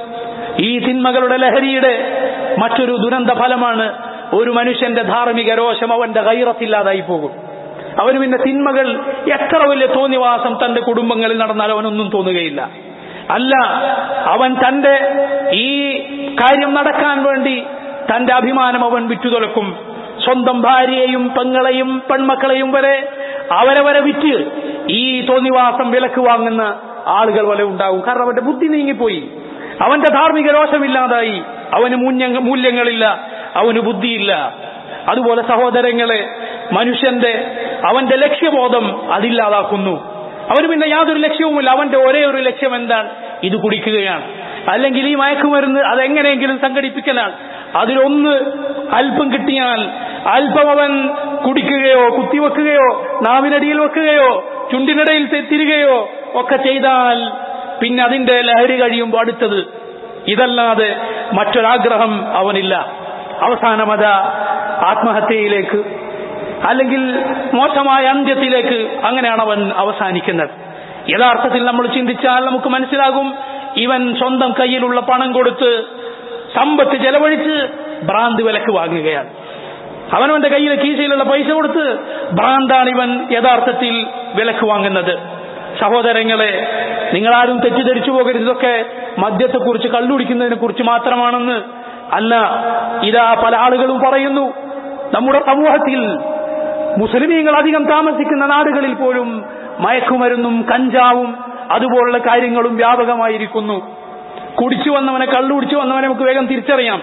ഈ തിന്മകളുടെ ലഹരിയുടെ മറ്റൊരു ദുരന്ത ഫലമാണ് ഒരു മനുഷ്യന്റെ ധാർമ്മിക രോഷം, അവന്റെ ഗൈറത്തില്ലാതായി പോകും. അവന് പിന്നെ തിന്മകൾ, എത്ര വലിയ തോന്നിവാസം തന്റെ കുടുംബങ്ങളിൽ നടന്നാൽ അവനൊന്നും തോന്നുകയില്ല. അല്ല, അവൻ തന്റെ ഈ കാര്യം നടക്കാൻ വേണ്ടി തന്റെ അഭിമാനം അവൻ വിറ്റുതൊലക്കും. സ്വന്തം ഭാര്യയെയും പെങ്ങളെയും പെൺമക്കളെയും വരെ അവരെ വിറ്റ് ഈ തോന്നിവാസം വിലക്ക് വാങ്ങുന്ന ആളുകൾ വരെ ഉണ്ടാകും. കാരണം അവന്റെ ബുദ്ധി നീങ്ങിപ്പോയി, അവന്റെ ധാർമ്മിക രോഷമില്ലാതായി, അവന് മൂല്യങ്ങളില്ല, അവന് ബുദ്ധിയില്ല. അതുപോലെ സഹോദരങ്ങളെ, മനുഷ്യന്റെ അവന്റെ ലക്ഷ്യബോധം അതില്ലാതാക്കുന്നു. അവന് പിന്നെ യാതൊരു ലക്ഷ്യവുമില്ല. അവന്റെ ഒരേ ഒരു ലക്ഷ്യം എന്താണ്? ഇത് കുടിക്കുകയാണ്, അല്ലെങ്കിൽ ഈ മയക്കുമരുന്ന് അതെങ്ങനെയെങ്കിലും സംഘടിപ്പിക്കലാണ്. അതിലൊന്ന് അല്പം കിട്ടിയാൽ അല്പം അവൻ കുടിക്കുകയോ കുത്തിവെക്കുകയോ നാവിനടിയിൽ വെക്കുകയോ ചുണ്ടിനിടയിൽ തിരികെയോ ഒക്കെ ചെയ്താൽ പിന്നെ അതിന്റെ ലഹരി കഴിയുമ്പോൾ അടുത്തത്. ഇതല്ലാതെ മറ്റൊരാഗ്രഹം അവനില്ല. അവസാനമത ആത്മഹത്യയിലേക്ക്, അല്ലെങ്കിൽ മോശമായ അന്ത്യത്തിലേക്ക്, അങ്ങനെയാണ് അവൻ അവസാനിക്കുന്നത്. യഥാർത്ഥത്തിൽ നമ്മൾ ചിന്തിച്ചാൽ നമുക്ക് മനസ്സിലാകും, ഇവൻ സ്വന്തം കയ്യിലുള്ള പണം കൊടുത്ത്, സമ്പത്ത് ചെലവഴിച്ച് ഭ്രാന്ത് വിലക്ക് വാങ്ങുകയാണ്. അവനവന്റെ കയ്യിലെ കീശയിലുള്ള പൈസ കൊടുത്ത് ഭ്രാന്താണ് ഇവൻ യഥാർത്ഥത്തിൽ വിലക്ക് വാങ്ങുന്നത്. സഹോദരങ്ങളെ, നിങ്ങളാരും തെറ്റിദ്ധരിച്ചു പോകരുത്, ഇതൊക്കെ മദ്യത്തെക്കുറിച്ച്, കള്ളുടിക്കുന്നതിനെ കുറിച്ച് മാത്രമാണെന്ന്. അല്ല, ഇതാ പല ആളുകളും പറയുന്നു, നമ്മുടെ സമൂഹത്തിൽ മുസ്ലിമീങ്ങൾ അധികം താമസിക്കുന്ന നാടുകളിൽ പോലും മയക്കുമരുന്നും കഞ്ചാവും അതുപോലുള്ള കാര്യങ്ങളും വ്യാപകമായിരിക്കുന്നു. കുടിച്ചു വന്നവനെ, കള്ളു കുടിച്ചു വന്നവനെ നമുക്ക് വേഗം തിരിച്ചറിയാം.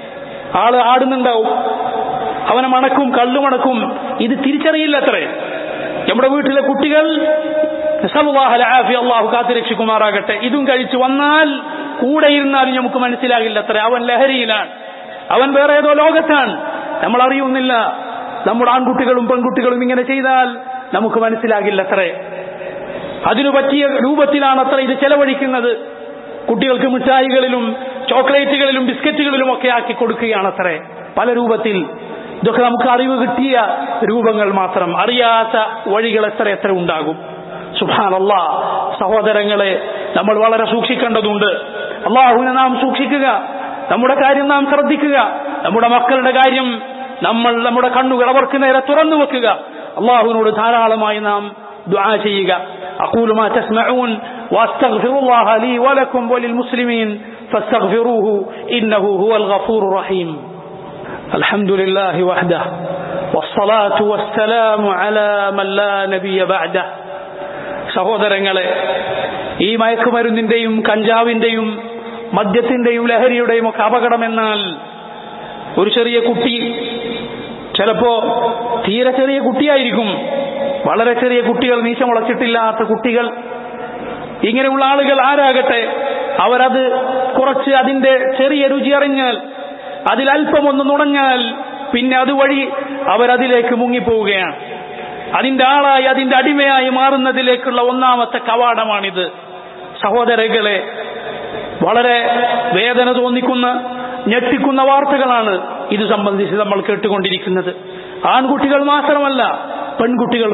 ആള് ആടുന്നുണ്ടാവും, അവനെ മണക്കും, കള്ളു മണക്കും. ഇത് തിരിച്ചറിയില്ല അത്രേ. നമ്മുടെ വീട്ടിലെ കുട്ടികൾ അള്ളാഹു കാത്തുരക്ഷിക്കുമാറാകട്ടെ. ഇതും കഴിച്ചു വന്നാൽ കൂടെ ഇരുന്നാലും നമുക്ക് മനസ്സിലാകില്ല അത്ര അവൻ ലഹരിയിലാണ്, അവൻ വേറെ ഏതോ ലോകത്താണ്, നമ്മൾ അറിയുന്നില്ല. നമ്മുടെ ആൺകുട്ടികളും പെൺകുട്ടികളും ഇങ്ങനെ ചെയ്താൽ നമുക്ക് മനസ്സിലാകില്ല അത്രേ. അതിനു പറ്റിയ രൂപത്തിലാണ് അത്ര ഇത് ചെലവഴിക്കുന്നത്. കുട്ടികൾക്ക് മിഠായികളിലും ചോക്ലേറ്റുകളിലും ബിസ്ക്കറ്റുകളിലും ഒക്കെ ആക്കി കൊടുക്കുകയാണ് അത്രേ പല രൂപത്തിൽ. ഇതൊക്കെ നമുക്ക് അറിവ് കിട്ടിയ രൂപങ്ങൾ മാത്രം, അറിയാത്ത വഴികൾ എത്ര ഉണ്ടാകും. സുബ്ഹാനല്ലാഹ്, സഹോദരങ്ങളെ, നമ്മൾ വളരെ സൂക്ഷിക്കേണ്ടതുണ്ട്. അള്ളാഹുവിനെ നാം സൂക്ഷിക്കുക, നമ്മുടെ കാര്യം നാം ശ്രദ്ധിക്കുക, നമ്മുടെ മക്കളുടെ കാര്യം നമ്മുടെ കണ്ണുകൾ അവർക്ക് നേരെ തുറന്നു വെക്കുക. അള്ളാഹുവിനോട് ധാരാളമായി നാം ദുആ ചെയ്യുക. അഖൂലു മാ തസ്മഊൻ വഅസ്തഗ്ഫിറുല്ലാഹ ലീ വലക്കും വലിൽമുസ്ലിമീൻ ഫസ്തഗ്ഫിറൂഹു ഇന്നഹു ഹുവൽ ഗഫൂറുർ റഹീം. അൽഹംദുലില്ലാഹി വഹ്ദഹു വസ്സലാത്തു വസ്സലാമു അലാ മൻ ലാ നബിയ ബഅദഹു. സഹോദരങ്ങളെ, ഈ മയക്കുമരുന്നിന്റെയും കഞ്ചാവിന്റെയും മദ്യത്തിന്റെയും ലഹരിയുടെയും ഒക്കെ അപകടമെന്നാൽ ഒരു ചെറിയ കുട്ടി, ചിലപ്പോ തീരെ ചെറിയ കുട്ടിയായിരിക്കും, വളരെ ചെറിയ കുട്ടികൾ, മീശ മുളച്ചിട്ടില്ലാത്ത കുട്ടികൾ, ഇങ്ങനെയുള്ള ആളുകൾ ആരാകട്ടെ, അവരത് കുറച്ച് അതിന്റെ ചെറിയ രുചി അറിഞ്ഞാൽ, അതിലൽപ്പമൊന്ന് നുണഞ്ഞാൽ പിന്നെ അതുവഴി അവരതിലേക്ക് മുങ്ങിപ്പോവുകയാണ്. അതിന്റെ ആളായി, അതിന്റെ അടിമയായി മാറുന്നതിലേക്കുള്ള ഒന്നാമത്തെ കവാടമാണിത്. സഹോദരങ്ങളെ, വളരെ വേദന തോന്നിക്കുന്ന ഞെട്ടിക്കുന്ന വാർത്തകളാണ് ഇത് സംബന്ധിച്ച് നമ്മൾ കേട്ടുകൊണ്ടിരിക്കുന്നത്. ആൺകുട്ടികൾ മാത്രമല്ല, പെൺകുട്ടികൾ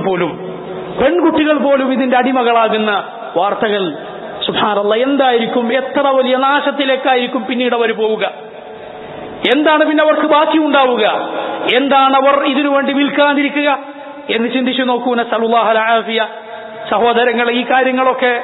പോലും ഇതിന്റെ അടിമകളാകുന്ന വാർത്തകൾ. സുബ്ഹാനല്ലാഹ്, എന്തായിരിക്കും, എത്ര വലിയ നാശത്തിലേക്കായിരിക്കും പിന്നീട് അവർ പോവുക? എന്താണ് പിന്നെ അവർക്ക് ബാക്കി ഉണ്ടാവുക? എന്താണ് അവർ ഇതിനുവേണ്ടി വിൽക്കാതിരിക്കുക എന്ന് ചിന്തിച്ചു നോക്കൂ. നസ്അലുല്ലാഹൽ ആഫിയ. സഹോദരങ്ങളെ, ഈ കാര്യങ്ങളൊക്കെ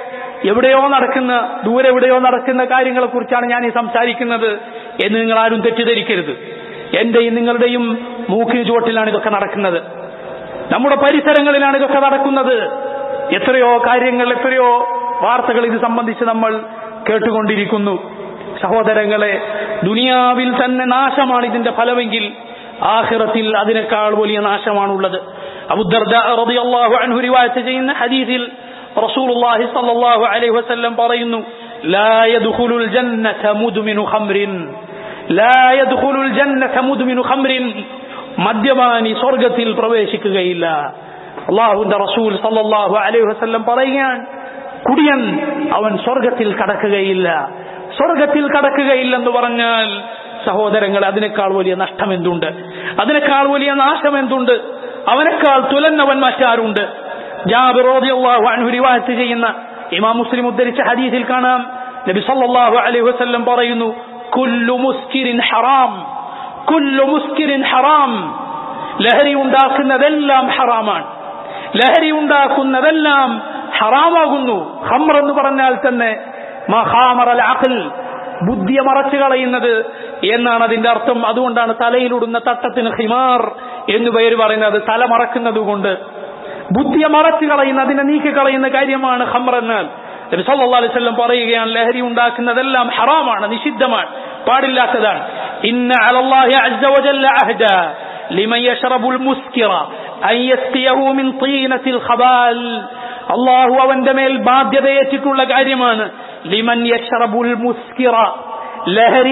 ദൂരെ എവിടെയോ നടക്കുന്ന കാര്യങ്ങളെ കുറിച്ചാണ് ഞാൻ ഈ സംസാരിക്കുന്നത് എന്ന് നിങ്ങൾ ആരും തെറ്റിദ്ധരിക്കരുത്. എന്റെയും നിങ്ങളുടെയും മൂക്കിന് ചുവട്ടിലാണ് ഇതൊക്കെ നടക്കുന്നത്, നമ്മുടെ പരിസരങ്ങളിലാണ് ഇതൊക്കെ നടക്കുന്നത്. എത്രയോ കാര്യങ്ങൾ, എത്രയോ വാർത്തകൾ ഇത് സംബന്ധിച്ച് നമ്മൾ കേട്ടുകൊണ്ടിരിക്കുന്നു. സഹോദരങ്ങളെ, ദുനിയാവിൽ തന്നെ നാശമാണ് ഇതിന്റെ ഫലമെങ്കിൽ ആഖിറത്തിൽ അതിനേക്കാൾ വലിയ നാശമാണുള്ളത്. അബൂ ദർദാ റളിയല്ലാഹു അൻഹു റിവായത്ത് ചെയ്യുന്ന ഹദീസിൽ റസൂലുള്ളാഹി സ്വല്ലല്ലാഹു അലൈഹി വസല്ലം പറയുന്നു, ലാ യദ്ഖുലുൽ ജന്നത മുദ്മിനു ഖംറിൻ, ലാ യദ്ഖുലുൽ ജന്നത മുദ്മിനു ഖംറിൻ, മദ്യപാനി സ്വർഗ്ഗത്തിൽ പ്രവേശിക്കുകയില്ല. അല്ലാഹുവിന്റെ റസൂൽ സ്വല്ലല്ലാഹു അലൈഹി വസല്ലം പറയുകയാണ്, കുടിയൻ അവൻ സ്വർഗ്ഗത്തിൽ കടക്കുകയില്ല. സ്വർഗ്ഗത്തിൽ കടക്കുകയില്ലെന്ന് പറഞ്ഞാൽ സഹോദരങ്ങൾ, അതിനേക്കാൾ വലിയ നഷ്ടം എന്തുണ്ട്? അതിനേക്കാൾ വലിയ നാശം എന്തുണ്ട്? അവനേക്കാൾ തുലന്നവൻ മറ്റാരുണ്ട്? ജാബിർ റളിയല്ലാഹു അൻഹു റിവായത്ത് ചെയ്യുന്ന ഇമാം മുസ്ലിം ഉദ്ധരിച്ച ഹദീസിൽ കാണാം, നബി സല്ലല്ലാഹു അലൈഹി വസല്ലം പറയുന്നു, കുല്ലു മുസ്കിരിൻ ഹറാം, കുല്ലു മുസ്കിരിൻ ഹറാം. ലഹരി ഉണ്ടാക്കുന്നതെല്ലാം ഹറാമാണ്, ലഹരി ഉണ്ടാക്കുന്നതെല്ലാം ഹറാമാകുന്നു. ഖംർ എന്ന് പറഞ്ഞാൽ തന്നെ മഖാമറൽ അഖൽ, ബുദ്ധിയെ മറച്ചു കളയുന്നത് എന്നാണ് അതിന്റെ അർത്ഥം. അതുകൊണ്ടാണ് തലയിലിടുന്ന തട്ടത്തിന് ഖിമാർ എന്ന് പേര് പറയുന്നത്. തല മറക്കുന്നത് കൊണ്ട് ബുദ്ധിയെ മറച്ചു കളയുന്ന, അതിനെ നീക്കിക്കളയുന്ന കാര്യമാണ് ഖംർ എന്നാൽ. നബി സല്ലല്ലാഹു അലൈഹി വസല്ലം പറയുകയാണ്, ലഹരി ഉണ്ടാക്കുന്നതെല്ലാം ഹറാമാണ്, നിഷിദ്ധമാണ്, പാടില്ലാത്തതാണ്. ഇന്ന അലല്ലാഹി അസ്സ വജല്ല അഹ്ദ ലിമൻ യശ്റബുൽ മുസ്കിറ അൻ യസ്ഖിയഹു മിൻ തീനത്തിൽ ഖബാൽ. അല്ലാഹു അവന്റെ മേൽ ബാധ്യതയേറ്റിട്ടുള്ള കാര്യമാണ്. ലിമൻ യശ്റബുൽ മുസ്കിറ, ലഹരി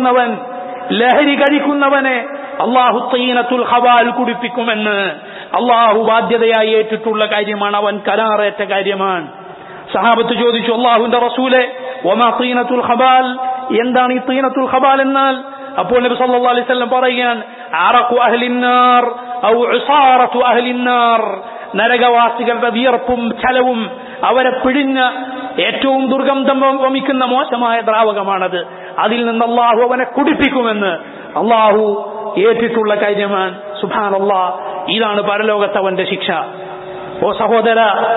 കഴിക്കുന്നവനെ അല്ലാഹു തീനത്തുൽ ഖബാൽ കുടിപ്പിക്കുമെന്ന് അല്ലാഹു ബാധ്യതയായി ഏറ്റിട്ടുള്ള കാര്യമാണ്, അവൻ കരാറേറ്റ കാര്യമാണ്. സഹാബത്ത് ചോദിച്ചു, അല്ലാഹുവിന്റെ റസൂലേ, വമാ തീനത്തുൽ ഖബാൽ, എന്താണ് ഈ തീനത്തുൽ ഖബാൽ എന്നാൽ? അപ്പോൾ നബി സല്ലല്ലാഹു അലൈഹി വസല്ലം പറയുകയാണ്, അറഖു അഹ്ലിന്നാർ ഔ ഉസാറതു അഹ്ലിന്നാർ, നരകവാസികളുടെ വിയർപ്പും ചലവും അവരെ പിഴിഞ്ഞ ഏറ്റവും ദുർഗന്ധം വമിക്കുന്ന മോശമായ ദ്രാവകമാണത്. അതിൽ നിന്ന് അല്ലാഹു അവനെ കുടിപ്പിക്കുമെന്ന് അല്ലാഹു ഏറ്റിട്ടുള്ള കാര്യമാണ്. സുബ്ഹാനല്ലാഹ്, ഇതാണ് പരലോകത്തവന്റെ ശിക്ഷ. ഓ സഹോദര,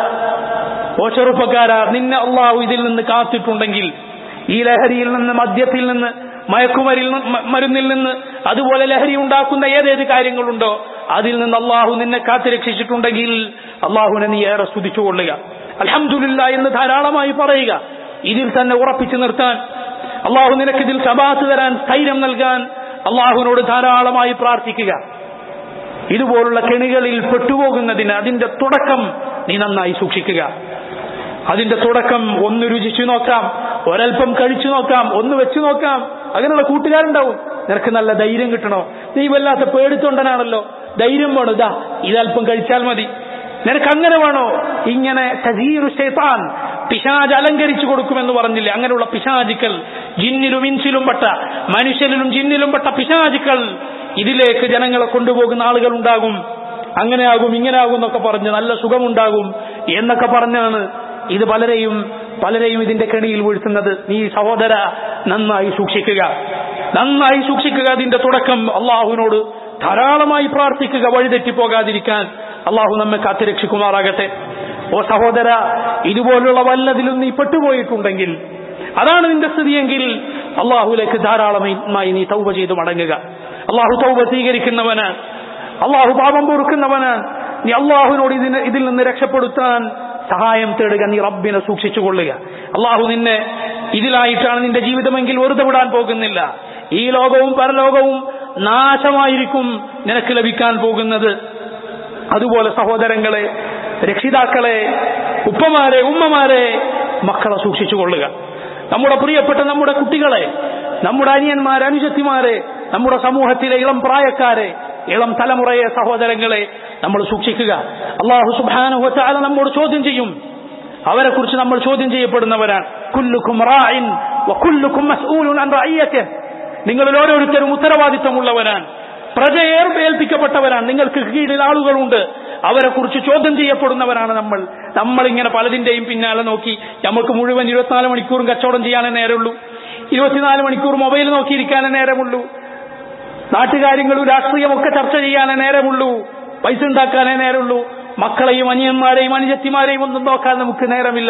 ഓ ചെറുപ്പക്കാരാ, നിന്നെ അല്ലാഹു ഇതിൽ നിന്ന് കാത്തിട്ടുണ്ടെങ്കിൽ, ഈ ലഹരിയിൽ നിന്ന്, മദ്യത്തിൽ നിന്ന്, മയക്കുമരുന്നിൽ നിന്ന്, അതുപോലെ ലഹരി ഉണ്ടാക്കുന്ന ഏതേത് കാര്യങ്ങളുണ്ടോ അതിൽ നിന്ന് അല്ലാഹു നിന്നെ കാത്തുരക്ഷിച്ചിട്ടുണ്ടെങ്കിൽ അല്ലാഹുവിനെ നീ ഏറെ സ്തുതിച്ചുകൊള്ളുക, അൽഹംദുലില്ലാഹ് എന്ന് ധാരാളമായി പറയുക. ഇതിൽ തന്നെ ഉറപ്പിച്ചു നിർത്താൻ, അല്ലാഹു നിനക്ക് ഇതിൽ സബാത്ത് തരാൻ, സ്ഥൈര്യം നൽകാൻ അല്ലാഹുവിനോട് ധാരാളമായി പ്രാർത്ഥിക്കുക. ഇതുപോലുള്ള കെണികളിൽ പെട്ടുപോകുന്നതിന് അതിന്റെ തുടക്കം നീ നന്നായി സൂക്ഷിക്കുക. അതിന്റെ തുടക്കം ഒന്ന് രുചിച്ചു നോക്കാം, ഒരൽപ്പം കഴിച്ചു നോക്കാം, ഒന്ന് വെച്ചു നോക്കാം. അങ്ങനെയുള്ള കൂട്ടുകാരുണ്ടാവും. നിനക്ക് നല്ല ധൈര്യം കിട്ടണോ? നീ വല്ലാത്ത പേടിത്തൊണ്ടനാണല്ലോ, ധൈര്യം വേണോ? ഇതാ ഇതൽപ്പം കഴിച്ചാൽ മതി. നിനക്ക് അങ്ങനെ വേണോ? ഇങ്ങനെ തസീറു ശൈത്താൻ, പിശാച് അലങ്കരിച്ചു കൊടുക്കുമെന്ന് പറഞ്ഞില്ലേ? അങ്ങനെയുള്ള പിശാചുക്കൾ, ജിന്നിലും ഇൻസിലും പെട്ട, മനുഷ്യനിലും ജിന്നിലും പെട്ട പിശാചുക്കൾ ഇതിലേക്ക് ജനങ്ങളെ കൊണ്ടുപോകുന്ന ആളുകൾ ഉണ്ടാകും. അങ്ങനെയാകും ഇങ്ങനെയാകും എന്നൊക്കെ പറഞ്ഞ് നല്ല സുഖമുണ്ടാകും എന്നൊക്കെ പറഞ്ഞാണ് ഇത് പലരെയും ഇതിന്റെ കെണിയിൽ വീഴ്ത്തുന്നത്. നീ സഹോദര നന്നായി സൂക്ഷിക്കുക, നന്നായി സൂക്ഷിക്കുക. അതിന്റെ തുടക്കം അള്ളാഹുവിനോട് ധാരാളമായി പ്രാർത്ഥിക്കുക, വഴിതെറ്റിപ്പോകാതിരിക്കാൻ. അള്ളാഹു നമ്മെ കാത്തുരക്ഷിക്കുമാറാകട്ടെ. ഓ സഹോദര, ഇതുപോലുള്ള വല്ലതിലും നീ പെട്ടുപോയിട്ടുണ്ടെങ്കിൽ, അതാണ് നിന്റെ സ്ഥിതിയെങ്കിൽ, അള്ളാഹുലേക്ക് ധാരാളമായി നീ തൗബ ചെയ്ത് മടങ്ങുക. അള്ളാഹു തൗബ സ്വീകരിക്കുന്നവനാണ്, അള്ളാഹു പാപം പൊറുക്കുന്നവനാണ്. നീ അള്ളാഹുവിനോട് ഇതിൽ നിന്ന് രക്ഷപ്പെടുത്താൻ സഹായം തേടുക. നീ റബ്ബിനെ സൂക്ഷിച്ചുകൊള്ളുക. അള്ളാഹു നിന്നെ ഇതിലായിട്ടാണ് നിന്റെ ജീവിതമെങ്കിൽ വെറുതെ വിടാൻ പോകുന്നില്ല. ഈ ലോകവും പരലോകവും നാശമായിരിക്കും നിനക്ക് ലഭിക്കാൻ പോകുന്നത്. അതുപോലെ സഹോദരങ്ങളെ, രക്ഷിതാക്കളെ, ഉപ്പമാരെ, ഉമ്മമാരെ, മക്കളെ സൂക്ഷിച്ചുകൊള്ളുക. നമ്മുടെ പ്രിയപ്പെട്ട നമ്മുടെ കുട്ടികളെ, നമ്മുടെ അനിയന്മാരെ, അനുജത്തിമാരെ, നമ്മുടെ സമൂഹത്തിലെ ഇളം പ്രായക്കാരെ, ഇളം തലമുറയെ, സഹോദരങ്ങളെ നമ്മൾ സൂക്ഷിക്കുക. അല്ലാഹു സുബ്ഹാനഹു വ തആല നമ്മോട് ചോദ്യം ചെയ്യും. അവരെ കുറിച്ച് നമ്മൾ ചോദ്യം ചെയ്യപ്പെടുന്നവരാണ്. കുല്ലുക്കും റാഇൻ വകുല്ലുക്കും മസ്ഊലുൻ അൻ റഅയ്യതിഹി. നിങ്ങളിൽ ഓരോരുത്തരും ഉത്തരവാദിത്തമുള്ളവരാണ്, പ്രജയെ ഏൽപ്പിക്കപ്പെട്ടവരാണ്. നിങ്ങൾക്ക് കീഴിൽ ആളുകളുണ്ട്, അവരെ കുറിച്ച് ചോദ്യം ചെയ്യപ്പെടുന്നവരാണ് നമ്മൾ ഇങ്ങനെ പലതിന്റെയും പിന്നാലെ നോക്കി നമുക്ക് മുഴുവൻ 24 മണിക്കൂറും കച്ചവടം ചെയ്യാനേ നേരമുള്ളൂ, 24 മണിക്കൂർ മൊബൈൽ നോക്കിയിരിക്കാനേ നേരമുള്ളൂ, നാട്ടുകാര്യങ്ങളും രാഷ്ട്രീയമൊക്കെ ചർച്ച ചെയ്യാനേ നേരമുള്ളൂ, പൈസ ഉണ്ടാക്കാനേ നേരമുള്ളൂ. മക്കളെയും അനിയന്മാരെയും അനുജത്തിമാരെയും ഒന്നും നോക്കാൻ നമുക്ക് നേരമില്ല,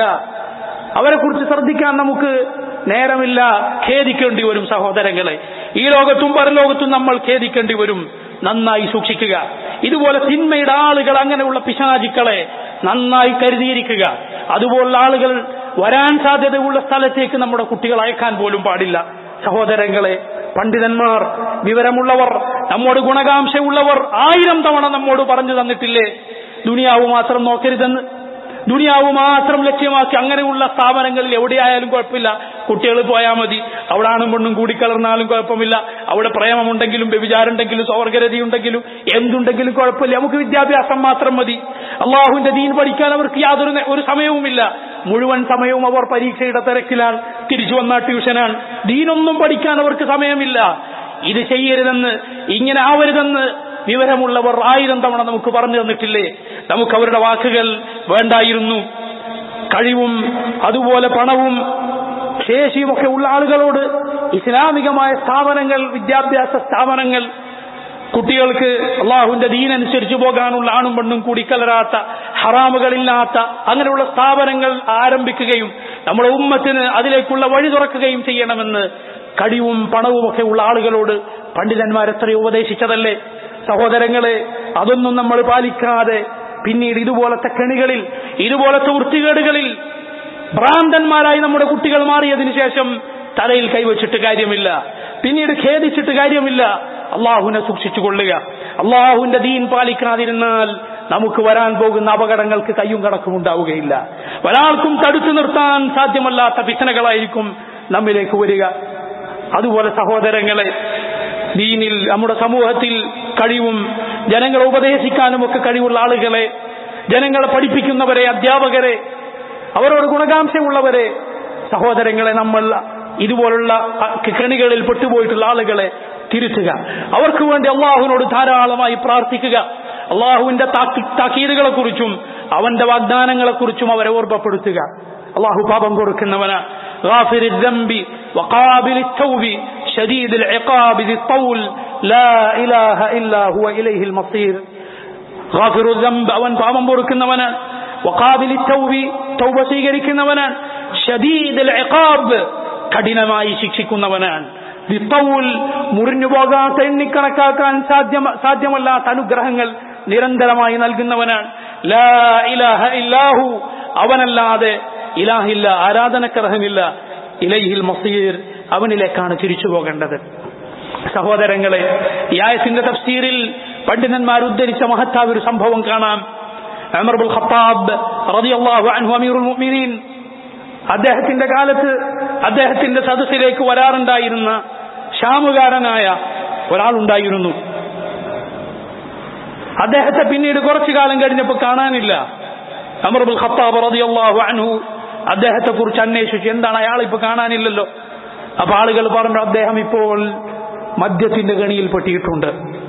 അവരെ കുറിച്ച് ശ്രദ്ധിക്കാൻ നമുക്ക് നേരമില്ല. ഖേദിക്കേണ്ടി വരും സഹോദരങ്ങളെ. ഈ ലോകത്തും പരലോകത്തും നമ്മൾ ഖേദിക്കേണ്ടി വരും. നന്നായി സൂക്ഷിക്കുക. ഇതുപോലെ തിന്മയുടെ ആളുകൾ, അങ്ങനെയുള്ള പിശാചുക്കളെ നന്നായി കരുതിയിരിക്കുക. അതുപോലുള്ള ആളുകൾ വരാൻ സാധ്യതയുള്ള സ്ഥലത്തേക്ക് നമ്മുടെ കുട്ടികൾ അയക്കാൻ പോലും പാടില്ല. സഹോദരങ്ങളെ, പണ്ഡിതന്മാർ, വിവരമുള്ളവർ, നമ്മോട് ഗുണകാംക്ഷയുള്ളവർ 1000 തവണ നമ്മോട് പറഞ്ഞു തന്നിട്ടില്ലേ ദുനിയാവ് മാത്രം നോക്കരുതെന്ന്? ദുനിയാവ് മാത്രം ലക്ഷ്യമാക്കി അങ്ങനെയുള്ള സ്ഥാപനങ്ങളിൽ എവിടെയായാലും കുഴപ്പമില്ല, കുട്ടികൾ പോയാൽ മതി. അവിടെ ആണും പെണ്ണും കൂടിക്കലർന്നാലും കുഴപ്പമില്ല, അവിടെ പ്രേമമുണ്ടെങ്കിലും വ്യഭിചാരമുണ്ടെങ്കിലും സ്വർഗരതി ഉണ്ടെങ്കിലും എന്തുണ്ടെങ്കിലും കുഴപ്പമില്ല, നമുക്ക് വിദ്യാഭ്യാസം മാത്രം മതി. അള്ളാഹുവിന്റെ ദീൻ പഠിക്കാൻ അവർക്ക് യാതൊരു സമയവുമില്ല. മുഴുവൻ സമയവും അവർ പരീക്ഷയുടെ തിരക്കിലാണ്, തിരിച്ചു വന്ന ട്യൂഷനാണ്. ദീനൊന്നും പഠിക്കാൻ അവർക്ക് സമയമില്ല. ഇത് ചെയ്യരുതെന്ന്, ഇങ്ങനെ ആവരുതെന്ന് വിവരമുള്ളവർ 1000 തവണ നമുക്ക് പറഞ്ഞു തന്നിട്ടില്ലേ? നമുക്ക് അവരുടെ വാക്കുകൾ വേണ്ടായിരുന്നു. കഴിവും അതുപോലെ പണവും ശേഷിയുമൊക്കെ ഉള്ള ആളുകളോട് ഇസ്ലാമികമായ സ്ഥാപനങ്ങൾ, വിദ്യാഭ്യാസ സ്ഥാപനങ്ങൾ, കുട്ടികൾക്ക് അള്ളാഹുവിന്റെ ദീനനുസരിച്ച് പോകാനുള്ള ആണും പെണ്ണും കൂടിക്കലരാത്ത, ഹറാമുകളില്ലാത്ത അങ്ങനെയുള്ള സ്ഥാപനങ്ങൾ ആരംഭിക്കുകയും നമ്മുടെ ഉമ്മത്തിന് അതിലേക്കുള്ള വഴി തുറക്കുകയും ചെയ്യണമെന്ന് കഴിവും പണവുമൊക്കെ ഉള്ള ആളുകളോട് പണ്ഡിതന്മാർ എത്രയോ ഉപദേശിച്ചതല്ലേ? സഹോദരങ്ങളെ, അതൊന്നും നമ്മൾ പാലിക്കാതെ പിന്നീട് ഇതുപോലത്തെ കെണികളിൽ, ഇതുപോലത്തെ വൃത്തികേടുകളിൽ ഭ്രാന്തന്മാരായി നമ്മുടെ കുട്ടികൾ മാറിയതിനു ശേഷം തലയിൽ കൈവച്ചിട്ട് കാര്യമില്ല, പിന്നീട് ഖേദിച്ചിട്ട് കാര്യമില്ല. അള്ളാഹുവിനെ സൂക്ഷിച്ചുകൊള്ളുക. അള്ളാഹുവിന്റെ ദീൻ പാലിക്കാതിരുന്നാൽ നമുക്ക് വരാൻ പോകുന്ന അപകടങ്ങൾക്ക് കയ്യും കണക്കും ഉണ്ടാവുകയില്ല. ഒരാൾക്കും തടുത്തു നിർത്താൻ സാധ്യമല്ലാത്ത ഫിത്നകളായിരിക്കും നമ്മിലേക്ക് വരിക. അതുപോലെ സഹോദരങ്ങളെ, ദീനിൽ, നമ്മുടെ സമൂഹത്തിൽ കഴിവും ജനങ്ങളെ ഉപദേശിക്കാനും ഒക്കെ കഴിവുള്ള ആളുകളെ, ജനങ്ങളെ പഠിപ്പിക്കുന്നവരെ, അധ്യാപകരെ, അവരോട് ഗുണകാംക്ഷയുള്ളവരെ, സഹോദരങ്ങളെ, നമ്മൾ ഇതുപോലുള്ള കെണികളിൽ പെട്ടുപോയിട്ടുള്ള ആളുകളെ തിരുത്തുക. അവർക്ക് വേണ്ടി അള്ളാഹുവിനോട് ധാരാളമായി പ്രാർത്ഥിക്കുക. അള്ളാഹുവിന്റെ താക്കീതുകളെ കുറിച്ചും അവന്റെ വാഗ്ദാനങ്ങളെ കുറിച്ചും അവരെ ഓർമ്മപ്പെടുത്തുക. അള്ളാഹു പാപം കൊടുക്കുന്നവനാണ്. ഗാഫിരി ദംബി വഖാബിലി തൗബി ശദീദുൽ ഇഖാബി ദിത്തൗൽ ലാ ഇലാഹ ഇല്ലാ ഹുവ ഇലൈഹിൽ മസീർ. ഗാഫിറു ദംബ്, അവൻ പാപം പൊറുക്കുന്നവനാണ്. വഖാബിലി തൗബി, തൗബ സ്വീകരിക്കുന്നവനാണ്. ശദീദുൽ ഇഖാബ്, കഠിനമായി ശിക്ഷിക്കുന്നവനാണ്. ദിത്തൗൽ, മുറിഞ്ഞു പോകാത്ത, എണ്ണിക്കണക്കാക്കാൻ സാധ്യമല്ലാത്ത അനുഗ്രഹങ്ങൾ നിരന്തരമായി നൽകുന്നവനാണ്. ലാ ഇലാഹ ഇല്ലാഹു, അവനല്ലാതെ ഇലാഹില്ല, ആരാധനക്കർഹമില്ല. ഇലൈഹിൽ മസീർ, അവനിലേക്കാണ് തിരിച്ചു പോകേണ്ടത്. സഹോദരങ്ങളെ, ഈ ആയത്തിന്റെ തഫ്സീറിൽ പണ്ഡിതന്മാർ ഉദ്ധരിച്ച മഹത്തായ ഒരു സംഭവം കാണാം. ഉമർ ഇബ്നുൽ ഖത്താബ് റളിയല്ലാഹു അൻഹു അമീറുൽ മുഅ്മിനീൻ അദ്ദേഹത്തിന്റെ കാലത്ത് അദ്ദേഹത്തിന്റെ സദസ്സിലേക്ക് വരാറുണ്ടായിരുന്ന ഷാമുകാരനായ ഒരാളുണ്ടായിരുന്നു. അദ്ദേഹത്തെ പിന്നീട് കുറച്ചു കാലം കഴിഞ്ഞപ്പോൾ കാണാനില്ല. ഉമർ ഇബ്നുൽ ഖത്താബ് റളിയല്ലാഹു അൻഹു അദ്ദേഹത്തെ കുറിച്ച് അന്വേഷിച്ചു, എന്താണ് അയാൾ ഇപ്പൊ കാണാനില്ലല്ലോ. അപ്പൊ ആളുകൾ പറഞ്ഞു, അദ്ദേഹം ഇപ്പോൾ മദ്യത്തിന്റെ ഗണിയിൽ പെട്ടിയിട്ടുണ്ട്,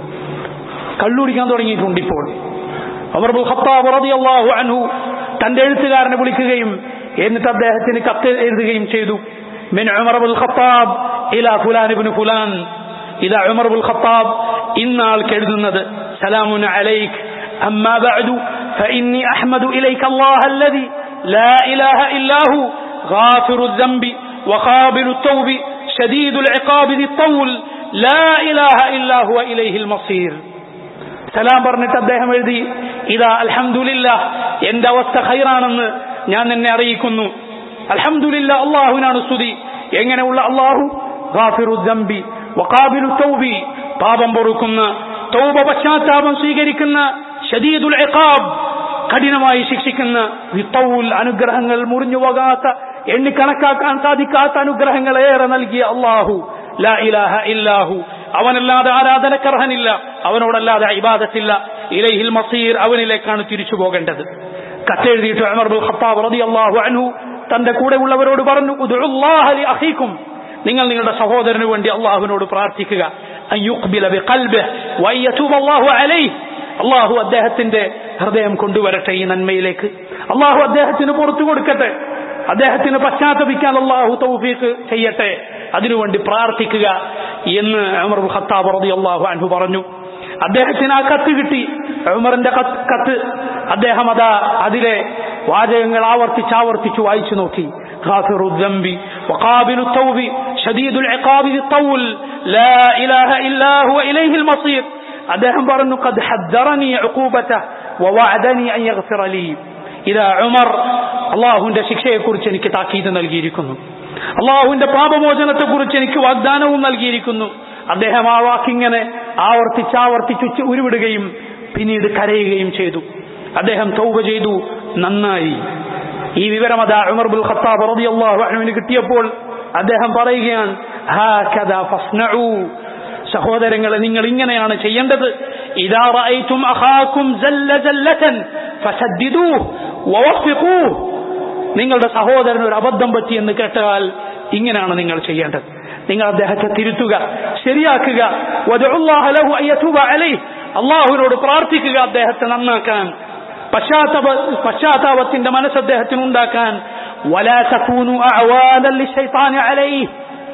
കള്ളുടിക്കാൻ തുടങ്ങിയിട്ടുണ്ട്. ഇപ്പോൾ ഉമർ ഇബ്നുൽ ഖത്താബ് റളിയല്ലാഹു അൻഹു തന്റെ എഴുത്തുകാരനെ വിളിക്കുകയും എന്നിട്ട് അദ്ദേഹത്തിന് കത്ത് എഴുതുകയും ചെയ്തു. മിൻ ഉമർ ഇബ്നുൽ ഖത്താബ് ഇലാ ഫുലാൻ ഇബ്നു ഫുലാൻ. ഇതാ ഉമർ ഇബ്നുൽ ഖത്താബ് ഇന്നാൾക്ക് എഴുതുന്നത്, സലാമുൻ അലൈക് അമ്മാ ബഅദു ഫഇന്നി അഹ്മദു ഇലൈക അല്ലാഹ അല്ലദി ലാ ഇലാഹ ഇല്ലാ ഹു ഗാഫിറു الذنب وقابل التوب شديد العقاب ذي الطول لا إله إلا هو إليه المصير. സലാം പറഞ്ഞിട്ട് അദ്ദേഹം എഴുതി, ഇതാ അൽഹംദുലില്ലാഹ്, എന്റെ അവസ്ഥ ഖൈറാണെന്ന് ഞാൻ നിന്നെ അറിയിക്കുന്നു. അൽഹംദുലില്ലാഹ്, അല്ലാഹുവിനാണ് സ്തുതി. എങ്ങനെയുള്ള അല്ലാഹു? ഗാഫിറു الذنب വഖാബിലു التوب, പാപം പൊറുക്കുന്ന, തൗബ പശ്ചാത്താപം സ്വീകരിക്കുന്ന, ശദീദുൽ ഇഖാബ്, കഠിനമായി ശിക്ഷിക്കുന്ന, വിത്തൗൽ, അനുഗ്രഹങ്ങൾ മുറിഞ്ഞു പോകാത്ത, എണ്ണിക്കണക്കാക്കാൻ സാധിക്കാത്ത അനുഗ്രഹങ്ങൾ ഏറെ നൽകിയ അല്ലാഹു, ലാ ഇലാഹ ഇല്ലാഹു, അവനല്ലാതെ ആരാധനക്കർഹനില്ല, അവനോടല്ലാതെ ഇബാദത്തില്ല, ഇലൈഹിൽ മസീർ, അവനിലേക്കാണ് തിരിച്ചു പോകേണ്ടത്. കത്തെഴുതിയിട്ട് ഉമർ ഇബ്നുൽ ഖത്താബ് റളിയല്ലാഹു അൻഹു തന്റെ കൂടെ ഉള്ളവരോട് പറഞ്ഞു, ഉദ്ഉല്ലാഹ ലി അഖീകും, നിങ്ങൾ നിങ്ങളുടെ സഹോദരന് വേണ്ടി അല്ലാഹുവിനോട് പ്രാർത്ഥിക്കുക. അൻ യുഖ്ബില ബിഖൽബിഹി വ യതൂബ അല്ലാഹു അലൈഹി, അല്ലാഹു അദ്ദേഹത്തിന്റെ ഹൃദയം കൊണ്ടുവരട്ടെ ഈ നന്മയിലേക്ക്, അല്ലാഹു അദ്ദേഹത്തിന് പുറത്തു കൊടുക്കട്ടെ, അദ്ദേഹത്തിന് പശ്ചാത്തപിക്കാൻ അല്ലാഹു തൗഫീഖ് ചെയ്യട്ടെ, അതിനുവേണ്ടി പ്രാർത്ഥിക്കുക എന്ന് ഉമർ ഇബ്നുൽ ഖത്താബ് റളിയല്ലാഹു അൻഹു പറഞ്ഞു. അദ്ദേഹത്തിന് ആ കത്ത് കിട്ടി, ഉമറിന്റെ കത്ത്. അദ്ദേഹം അതാ അതിലെ വാചകങ്ങൾ ആവർത്തിച്ചാവർത്തിച്ചു വായിച്ചു നോക്കി. ഗാഫിറു الذنب وقابل التوب شديد العقاب ذي الطول لا إله إلا هو إليه المصير. അദ്ദേഹം പറഞ്ഞു, ഖദ് ഹദ്ദറനി ഉഖൂബതഹു വവഅദനി അൻ യഗ്ഫിറ ലി. ഇതാ ഉമർ അല്ലാഹുവിന്റെ ശിക്ഷയെക്കുറിച്ച് എനിക്ക് താക്കീത് നൽകിയിരിക്കുന്നു, അല്ലാഹുവിന്റെ പാപമോചനത്തെക്കുറിച്ച് എനിക്ക് വാഗ്ദാനവും നൽകിയിരിക്കുന്നു. അദ്ദേഹം ആ വാക്കിങ്ങനെ ആവർത്തിച്ചാവർത്തിച്ചു ഉരുവിടുകയും പിന്നീട് കരയുകയും ചെയ്തു. അദ്ദേഹം തൗബ ചെയ്തു, നന്നായി. ഈ വിവരം അതാ ഉമർ ഇബ്നുൽ ഖത്താബ് റളിയല്ലാഹു അൻഹുവിന് കിട്ടിയപ്പോൾ അദ്ദേഹം പറയുകയാണ്, ഹാകദാ ഫസ്നഉ, സഹോദരങ്ങളെ നിങ്ങൾ ഇങ്ങനെയാണ് ചെയ്യേണ്ടത്. ഇദാ റഅയ്തും അഖാകും ജല്ല ജല്ലതൻ ഫസദ്ദിദൂഹു വവഫിഖൂഹു, നിങ്ങളുടെ സഹോദരന് ഒരു അബദ്ധം പറ്റി എന്ന് കേട്ടാൽ ഇങ്ങനെയാണ് നിങ്ങൾ ചെയ്യേണ്ടത്. നിങ്ങൾ അദ്ദേഹത്തെ തിരുത്തുക, ശരിയാക്കുക. വദഉല്ലാഹ ലഹു അൻ യതൂബ അലൈഹി, അല്ലാഹുവിനോട് പ്രാർത്ഥിക്കുക അദ്ദേഹത്തെ നന്നാക്കാൻ, പശ്ചാത്താപത്തിന്റെ മനസ്സ് അദ്ദേഹത്തിന് ഉണ്ടാക്കാൻ. വലാ തകൂനു അഅവാനൻ ലിശൈത്താനി അലൈഹി,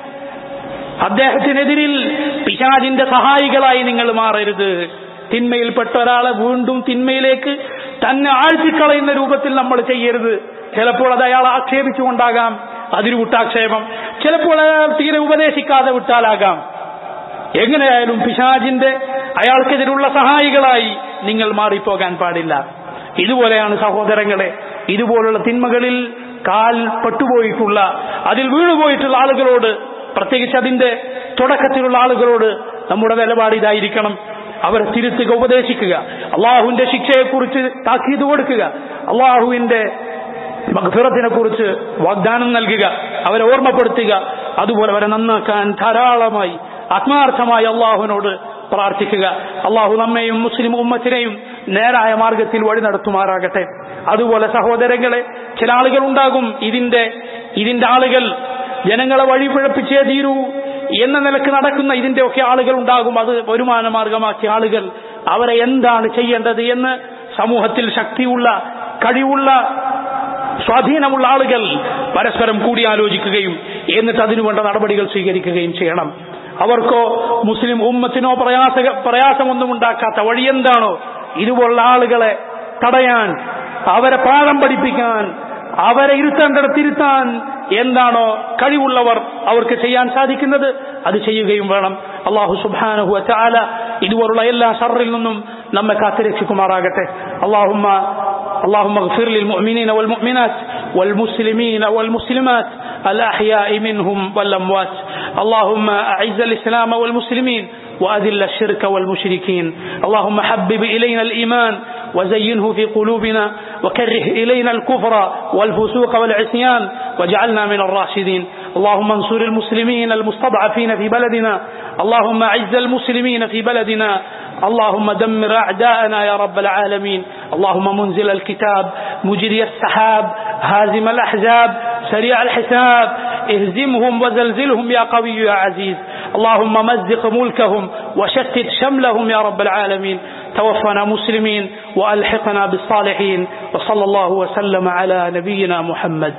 അദ്ദേഹത്തിനെതിരിൽ പിശാചിന്റെ സഹായികളായി നിങ്ങൾ മാറരുത്. തിന്മയിൽപ്പെട്ട ഒരാളെ വീണ്ടും തിന്മയിലേക്ക് തന്നെ ആഴ്ത്തിക്കളയുന്ന രൂപത്തിൽ നമ്മൾ ചെയ്യരുത്. ചിലപ്പോൾ അത് അയാൾ ആക്ഷേപിച്ചുകൊണ്ടാകാം, അതിരു വിട്ടാക്ഷേപം. ചിലപ്പോൾ അയാൾ തീരെ ഉപദേശിക്കാതെ വിട്ടാലാകാം. എങ്ങനെയായാലും പിശാചിന്റെ അയാൾക്കെതിരുള്ള സഹായികളായി നിങ്ങൾ മാറിപ്പോകാൻ പാടില്ല. ഇതുപോലെയാണ് സഹോദരങ്ങളെ, ഇതുപോലുള്ള തിന്മകളിൽ കാൽ പെട്ടുപോയിട്ടുള്ള, അതിൽ വീണുപോയിട്ടുള്ള ആളുകളോട്, പ്രത്യേകിച്ച് അതിന്റെ തുടക്കത്തിലുള്ള ആളുകളോട് നമ്മുടെ നിലപാട് ഇതായിരിക്കണം. അവരെ തിരുത്തുക, ഉപദേശിക്കുക, അള്ളാഹുവിന്റെ ശിക്ഷയെക്കുറിച്ച് താക്കീത് കൊടുക്കുക, അള്ളാഹുവിന്റെ മഗ്ഫിറത്തിനെ കുറിച്ച് വാഗ്ദാനം നൽകുക, അവരെ ഓർമ്മപ്പെടുത്തുക. അതുപോലെ അവരെ നന്നാക്കാൻ ധാരാളമായി ആത്മാർത്ഥമായി അള്ളാഹുവിനോട് പ്രാർത്ഥിക്കുക. അള്ളാഹു നമ്മെയും മുസ്ലിം ഉമ്മത്തിനെയും നേരായ മാർഗത്തിൽ വഴി നടത്തുമാറാകട്ടെ. അതുപോലെ സഹോദരങ്ങളെ, ചില ആളുകൾ ഉണ്ടാകും, ഇതിന്റെ ആളുകൾ ജനങ്ങളെ വഴി പിഴപ്പിച്ചേ തീരൂ എന്ന നിലക്ക് നടക്കുന്ന ഇതിന്റെയൊക്കെ ആളുകൾ ഉണ്ടാകും. അത് വരുമാന മാർഗമാക്കിയ ആളുകൾ, അവരെ എന്താണ് ചെയ്യേണ്ടത് എന്ന് സമൂഹത്തിൽ ശക്തിയുള്ള, കഴിവുള്ള, സ്വാധീനമുള്ള ആളുകൾ പരസ്പരം കൂടിയാലോചിക്കുകയും എന്നിട്ട് അതിനുവേണ്ട നടപടികൾ സ്വീകരിക്കുകയും ചെയ്യണം. അവർക്കോ മുസ്ലിം ഉമ്മത്തിനോ പ്രയാസമൊന്നും ഉണ്ടാക്കാത്ത വഴി എന്താണോ, ഇതുപോലുള്ള ആളുകളെ തടയാൻ, അവരെ പാഠം പഠിപ്പിക്കാൻ, അവരെ ഇരുത്തേണ്ടിടത്തിരുത്താൻ എന്താണോ കഴിവുള്ളവർ അവർക്ക് ചെയ്യാൻ സാധിക്കുന്നത് അത് ചെയ്യുകയും വേണം. അല്ലാഹു സുബ്ഹാനഹു വ തആല ഇതുപോലുള്ള എല്ലാ ശർറിൽ നിന്നും നമ്മെ കാത്തുരക്ഷിക്കുമാറാകട്ടെ. اللهم اغفر للمؤمنين والمؤمنات والمسلمين والمسلمات الأحياء منهم والأموات. اللهم أعز الإسلام والمسلمين وأذل الشرك والمشركين. اللهم حبب إلينا الإيمان وزينه في قلوبنا وكره إلينا الكفر والفسوق والعصيان واجعلنا من الراشدين. اللهم انصر المسلمين المستضعفين في بلدنا، اللهم أعز المسلمين في بلدنا، اللهم دمر أعداءنا يا رب العالمين. اللهم منزل الكتاب، مجري السحاب، هازم الأحزاب، سريع الحساب، اهزمهم وزلزلهم يا قوي يا عزيز. اللهم مزق ملكهم وشتت شملهم يا رب العالمين. توفنا مسلمين وألحقنا بالصالحين، وصلى الله وسلم على نبينا محمد.